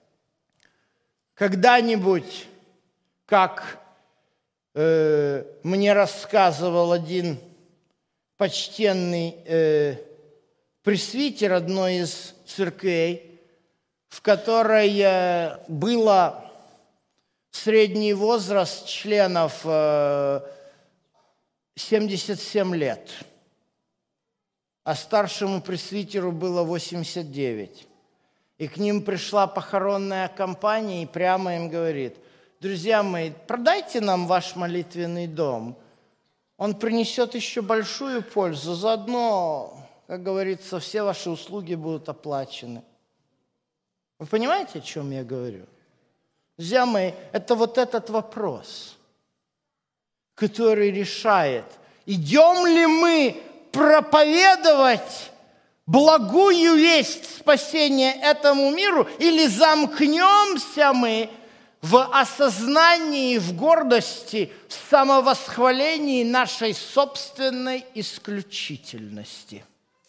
когда-нибудь, как э, мне рассказывал один почтенный э, пресвитер одной из церквей, в которой э, было средний возраст членов э, семьдесят семь лет, а старшему пресвитеру было восемьдесят девять. И к ним пришла похоронная компания и прямо им говорит: друзья мои, продайте нам ваш молитвенный дом. Он принесет еще большую пользу. Заодно, как говорится, все ваши услуги будут оплачены. Вы понимаете, о чем я говорю? Друзья мои, это вот этот вопрос, который решает, идем ли мы проповедовать благую весть спасения этому миру, или замкнемся мы в осознании, в гордости, в самовосхвалении нашей собственной исключительности.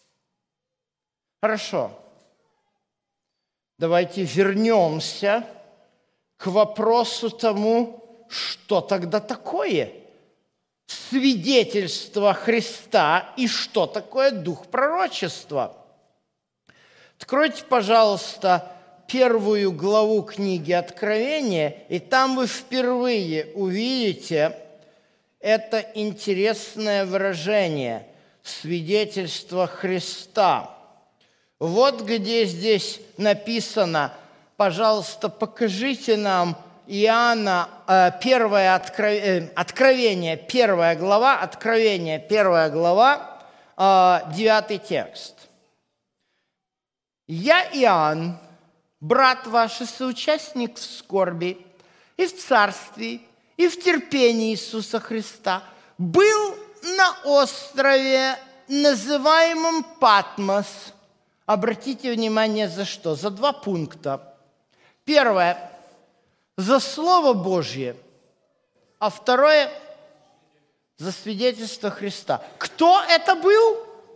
Хорошо. Давайте вернемся к вопросу тому, что тогда такое свидетельство Христа и что такое дух пророчества. Откройте, пожалуйста, первую главу книги Откровения, и там вы впервые увидите это интересное выражение «свидетельство Христа». Вот где здесь написано, пожалуйста, покажите нам Иоанна, первое Откровение, первая глава, Откровение, первая глава, девятый текст. «Я, Иоанн, брат ваш и соучастник в скорби, и в царстве, и в терпении Иисуса Христа, был на острове, называемом Патмос». Обратите внимание, за что? За два пункта. Первое – за Слово Божье, а второе – за свидетельство Христа. Кто это был?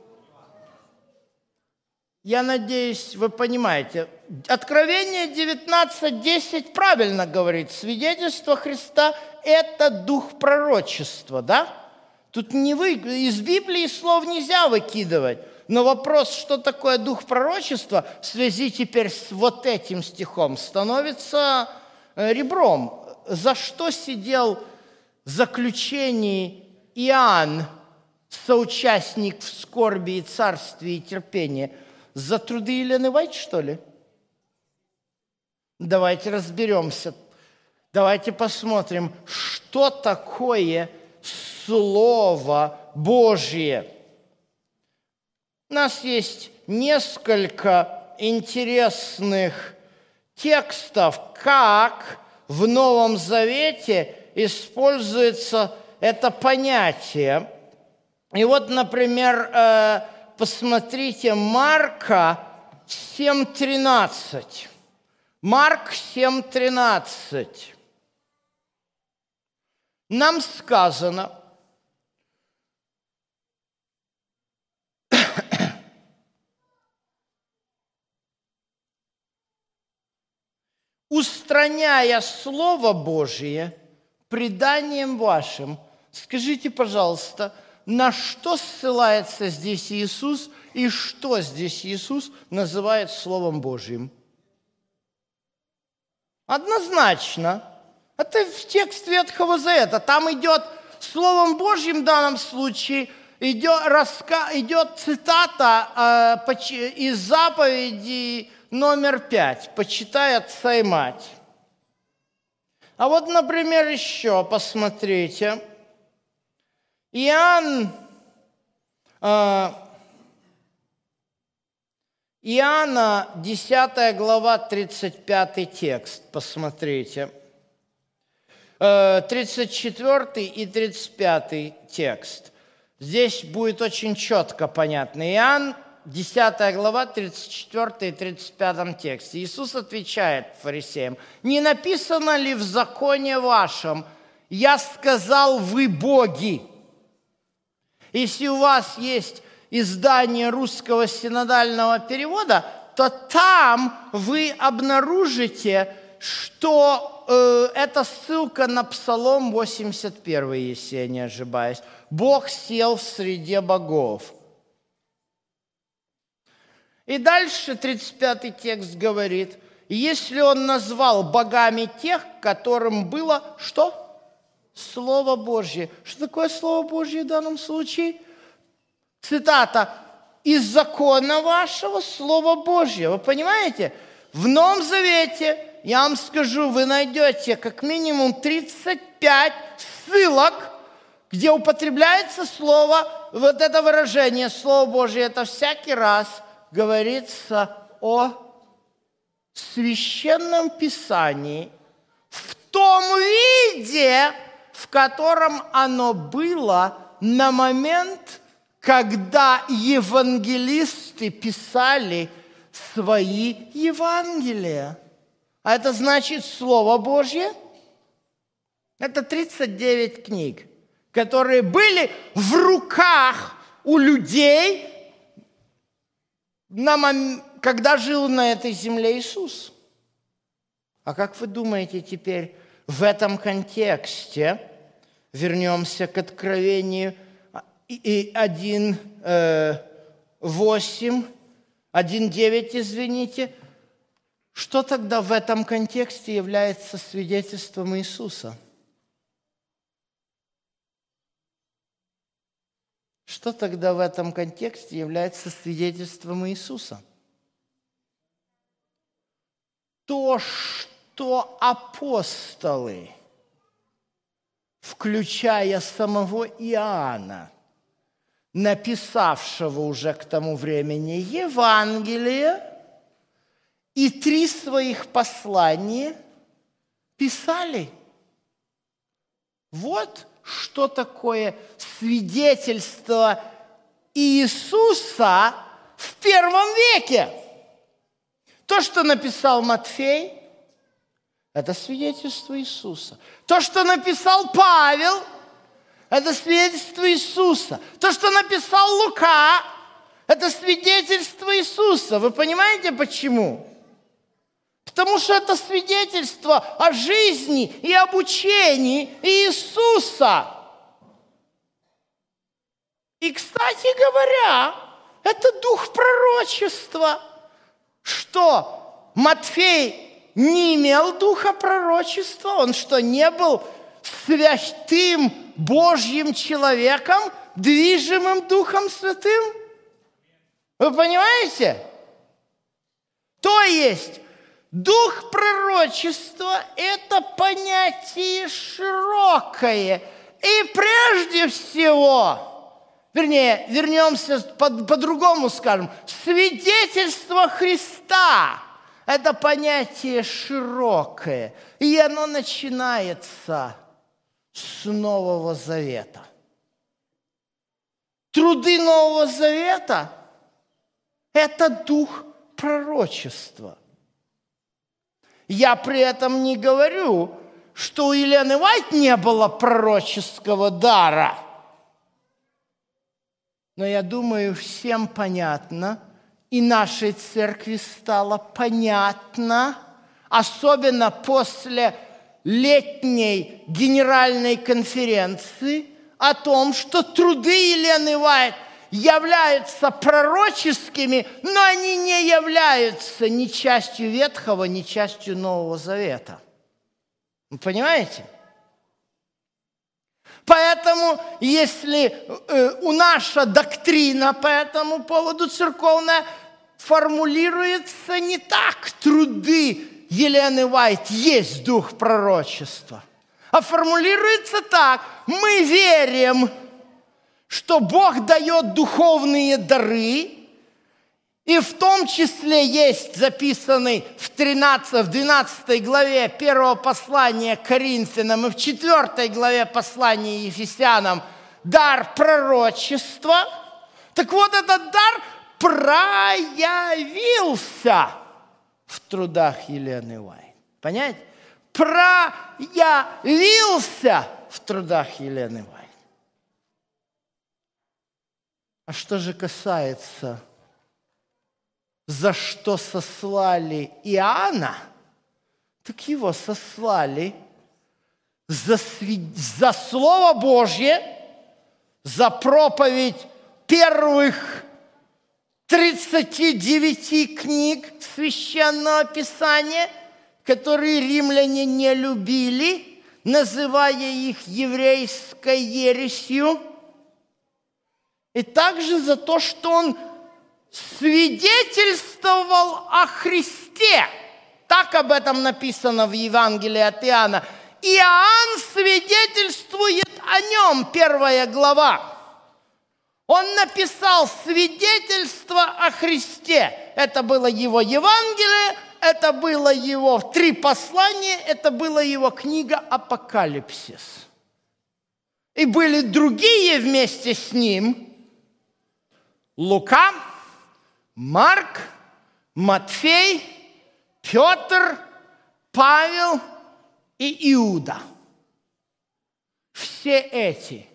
Я надеюсь, вы понимаете. Откровение девятнадцать десять правильно говорит. Свидетельство Христа – это дух пророчества, да? Тут не вы, из Библии слов нельзя выкидывать. Но вопрос, что такое дух пророчества, в связи теперь с вот этим стихом, становится ребром. За что сидел в заключении Иоанн, соучастник в скорби и царстве и терпении? За труды Елены Вайт, что ли? Давайте разберемся. Давайте посмотрим, что такое Слово Божье. У нас есть несколько интересных текстов, как в Новом Завете используется это понятие. И вот, например, посмотрите, Марка семь тринадцать. Марк семь тринадцать. Нам сказано: устраняя Слово Божие преданием вашим. Скажите, пожалуйста, на что ссылается здесь Иисус и что здесь Иисус называет Словом Божьим? Однозначно. Это в тексте Ветхого Завета. Там идет Словом Божьим в данном случае идет, раска, идет цитата э, из заповеди номер пять. «Почитай отца и мать». А вот, например, еще посмотрите. Иоанн, э, Иоанна, десятая глава, тридцать пятый текст. Посмотрите. Э, тридцать четвёртый и тридцать пятый текст. Здесь будет очень четко понятно. Иоанн, десятая глава, тридцать четвёртый и тридцать пятом тексте. Иисус отвечает фарисеям: «Не написано ли в законе вашем: я сказал, вы боги?» Если у вас есть издание русского синодального перевода, то там вы обнаружите, что э, это ссылка на Псалом восемьдесят один, если я не ошибаюсь. «Бог сел в среде богов». И дальше тридцать пятый текст говорит: если он назвал богами тех, которым было что? Слово Божье. Что такое Слово Божье в данном случае? Цитата: «Из закона вашего Слово Божье». Вы понимаете? В Новом Завете, я вам скажу, вы найдете как минимум тридцать пять ссылок, где употребляется слово, вот это выражение «Слово Божье», это всякий раз говорится о священном Писании в том виде, в котором оно было на момент, когда евангелисты писали свои Евангелия. А это значит Слово Божье. Это тридцать девять книг, которые были в руках у людей, когда жил на этой земле Иисус. А как вы думаете теперь в этом контексте, вернемся к Откровению один восемь, один девять, извините, что тогда в этом контексте является свидетельством Иисуса? Что тогда в этом контексте является свидетельством Иисуса? То, что апостолы, включая самого Иоанна, написавшего уже к тому времени Евангелие, и три своих послания писали. Вот что такое свидетельство Иисуса в первом веке. То, что написал Матфей, это свидетельство Иисуса. То, что написал Павел, это свидетельство Иисуса. То, что написал Лука, это свидетельство Иисуса. Вы понимаете, почему? Потому что это свидетельство о жизни и об учении Иисуса. И, кстати говоря, это дух пророчества. Что, Матфей не имел духа пророчества? Он что, не был святым Божьим человеком, движимым Духом Святым? Вы понимаете? То есть, дух пророчества – это понятие широкое. И прежде всего, вернее, вернемся по- по-другому скажем, свидетельство Христа – это понятие широкое. И оно начинается с Нового Завета. Труды Нового Завета – это дух пророчества. Я при этом не говорю, что у Елены Уайт не было пророческого дара. Но я думаю, всем понятно, и нашей церкви стало понятно, особенно после летней генеральной конференции, о том, что труды Елены Уайт являются пророческими, но они не являются ни частью Ветхого, ни частью Нового Завета. Вы понимаете? Поэтому, если э, у наша доктрина по этому поводу церковная формулируется не так: труды Елены Уайт есть дух пророчества, а формулируется так: мы верим, что Бог дает духовные дары, и в том числе есть записанный в тринадцатой, в двенадцатой главе первого послания к Коринфянам и в четвёртой главе послания Ефесянам дар пророчества. Так вот, этот дар проявился в трудах Елены Уайт. Понимаете? Проявился в трудах Елены Уайт. А что же касается, за что сослали Иоанна, так его сослали за, свид... за Слово Божье, за проповедь первых тридцати девяти книг Священного Писания, которые римляне не любили, называя их еврейской ересью, и также за то, что он свидетельствовал о Христе. Так об этом написано в Евангелии от Иоанна. Иоанн свидетельствует о нем, первая глава. Он написал свидетельство о Христе. Это было его Евангелие, это было его три послания, это была его книга «Апокалипсис». И были другие вместе с ним: Лука, Марк, Матфей, Петр, Павел и Иуда. Все эти,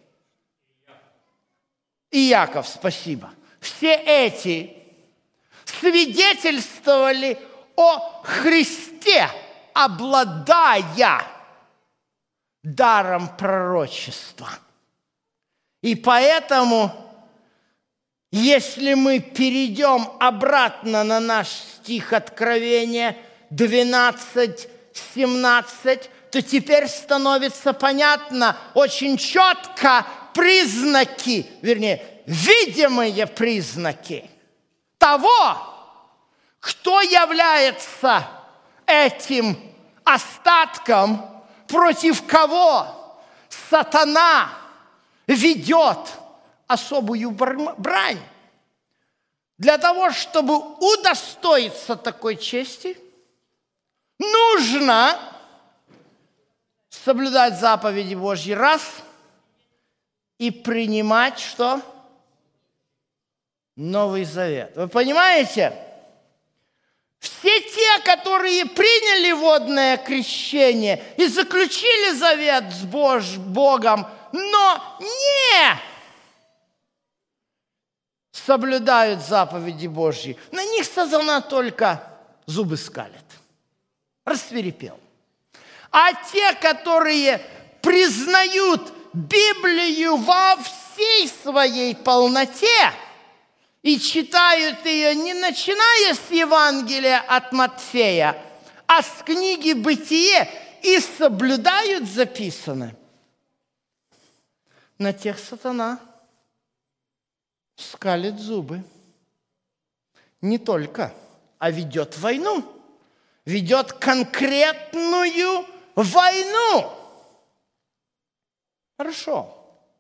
и Яков, спасибо, все эти свидетельствовали о Христе, обладая даром пророчества. И поэтому, если мы перейдем обратно на наш стих Откровения двенадцать семнадцать, то теперь становится понятно очень четко признаки, вернее, видимые признаки того, кто является этим остатком, против кого сатана ведет особую брань. Для того, чтобы удостоиться такой чести, нужно соблюдать заповеди Божьи раз и принимать что? Новый Завет. Вы понимаете? Все те, которые приняли водное крещение и заключили завет с Бож- Богом, но не соблюдают заповеди Божьи, на них сатана только зубы скалит, рассвирепел. А те, которые признают Библию во всей своей полноте и читают ее не начиная с Евангелия от Матфея, а с книги «Бытие» и соблюдают записанное, на тех сатана скалит зубы. Не только, а ведет войну. Ведет конкретную войну. Хорошо.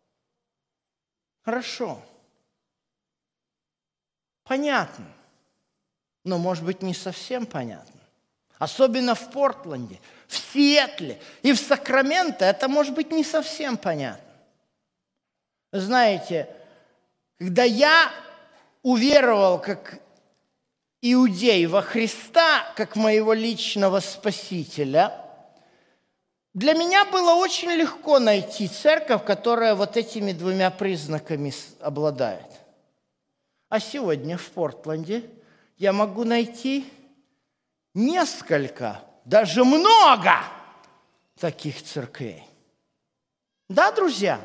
Хорошо. Понятно. Но, может быть, не совсем понятно. Особенно в Портленде, в Сиэтле и в Сакраменто это может быть не совсем понятно. Знаете, когда я уверовал как иудей во Христа, как моего личного Спасителя, для меня было очень легко найти церковь, которая вот этими двумя признаками обладает. А сегодня в Портленде я могу найти несколько, даже много таких церквей. Да, друзья?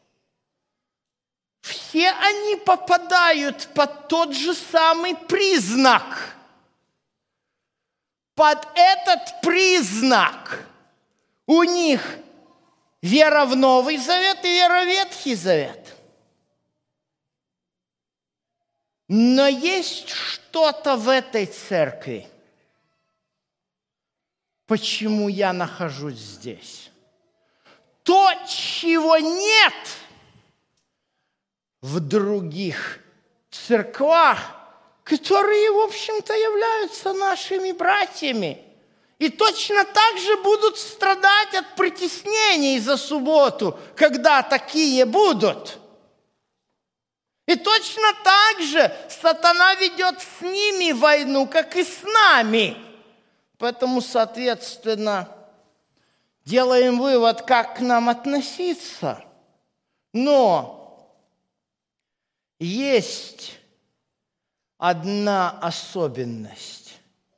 Все они попадают под тот же самый признак. Под этот признак у них Вера в Новый Завет и вера в Ветхий Завет. Но есть что-то в этой церкви, почему я нахожусь здесь. То, чего нет в других церквах, которые, в общем-то, являются нашими братьями. И точно так же будут страдать от притеснений за субботу, когда такие будут. И точно так же сатана ведет с ними войну, как и с нами. Поэтому, соответственно, делаем вывод, как к нам относиться. Но есть одна особенность,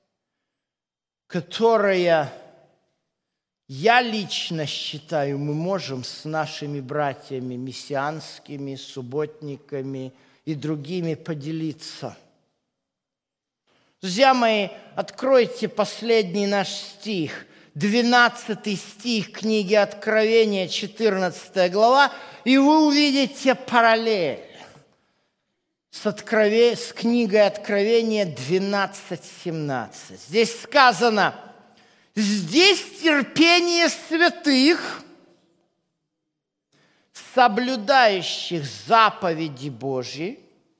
которая, я лично считаю, мы можем с нашими братьями мессианскими, субботниками и другими поделиться. Друзья мои, откройте последний наш стих, двенадцатый стих книги Откровения, четырнадцатая глава, и вы увидите параллель с, открове... с книгой Откровения двенадцать семнадцать. Здесь сказано: здесь терпение святых, соблюдающих заповеди Божьи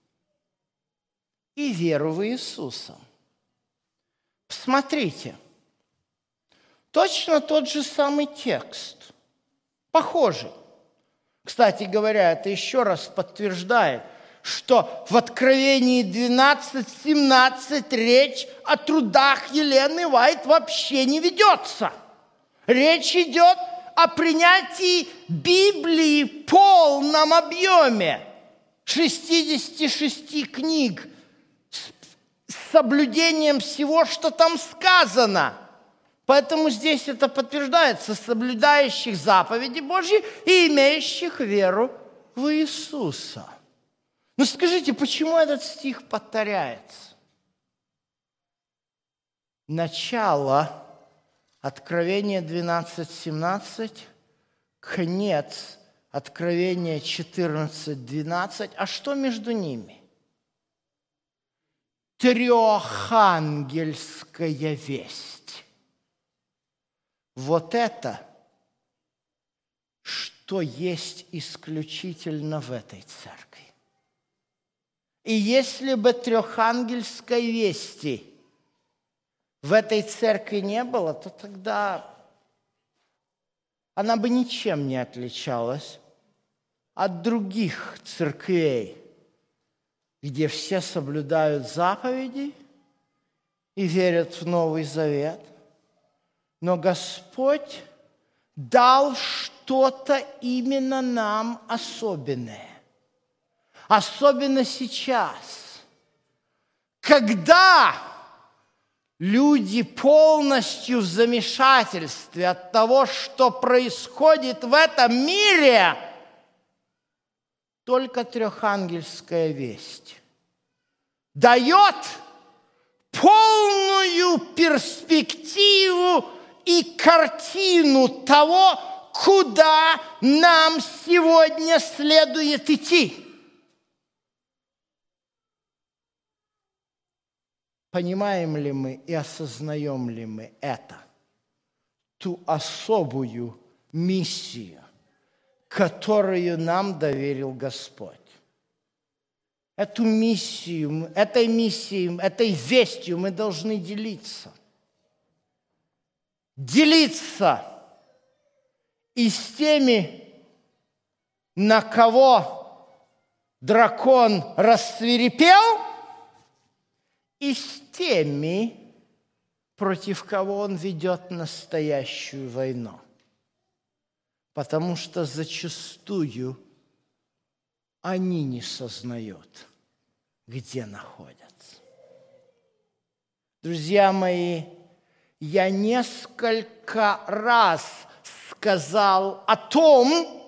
и веру в Иисуса. Посмотрите, точно тот же самый текст, похожий. Кстати говоря, это еще раз подтверждает, что в Откровении двенадцать семнадцать речь о трудах Елены Уайт вообще не ведется. Речь идет о принятии Библии в полном объеме, шестидесяти шести книг, с соблюдением всего, что там сказано. Поэтому здесь это подтверждается: соблюдающих заповеди Божьи и имеющих веру в Иисуса. Ну скажите, почему этот стих повторяется? Начало Откровения двенадцать семнадцать, конец Откровения четырнадцать двенадцать. А что между ними? Трехангельская весть. Вот это, что есть исключительно в этой церкви. И если бы трехангельской вести в этой церкви не было, то тогда она бы ничем не отличалась от других церквей, где все соблюдают заповеди и верят в Новый Завет. Но Господь дал что-то именно нам особенное. Особенно сейчас, когда люди полностью в замешательстве от того, что происходит в этом мире, только трехангельская весть дает полную перспективу и картину того, куда нам сегодня следует идти. Понимаем ли мы и осознаем ли мы это? Ту особую миссию, которую нам доверил Господь. Эту миссию, этой миссией, этой вестью мы должны делиться. Делиться и с теми, на кого дракон рассвирепел, и с теми, против кого он ведет настоящую войну. Потому что зачастую они не сознают, где находятся. Друзья мои, я несколько раз сказал о том,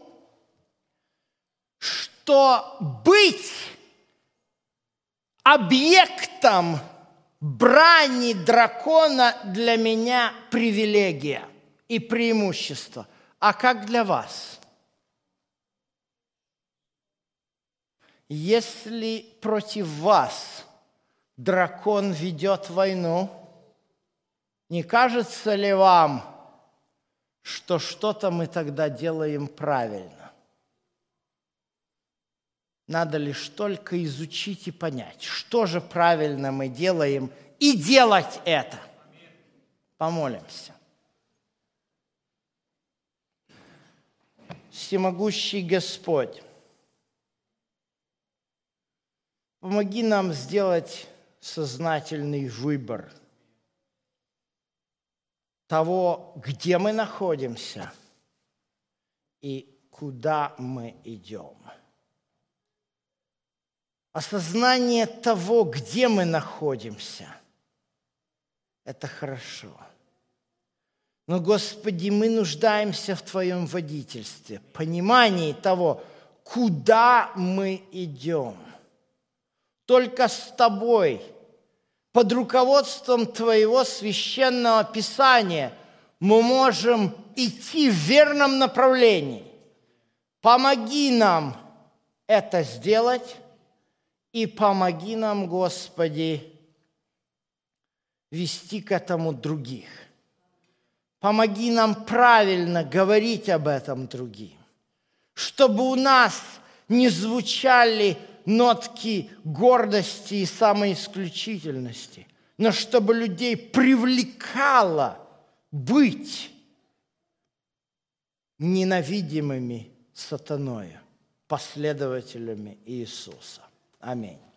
что быть объектом брани дракона для меня привилегия и преимущество. А как для вас? Если против вас дракон ведет войну, не кажется ли вам, что что-то мы тогда делаем правильно? Надо лишь только изучить и понять, что же правильно мы делаем, и делать это. Помолимся. Всемогущий Господь, помоги нам сделать сознательный выбор того, где мы находимся и куда мы идем. Осознание того, где мы находимся, это хорошо. Но, Господи, мы нуждаемся в Твоем водительстве, понимании того, куда мы идем. Только с Тобой, под руководством Твоего священного Писания, мы можем идти в верном направлении. Помоги нам это сделать, и помоги нам, Господи, вести к этому других. Помоги нам правильно говорить об этом другим, чтобы у нас не звучали нотки гордости и самоисключительности, но чтобы людей привлекало быть ненавидимыми сатаною, последователями Иисуса. Аминь.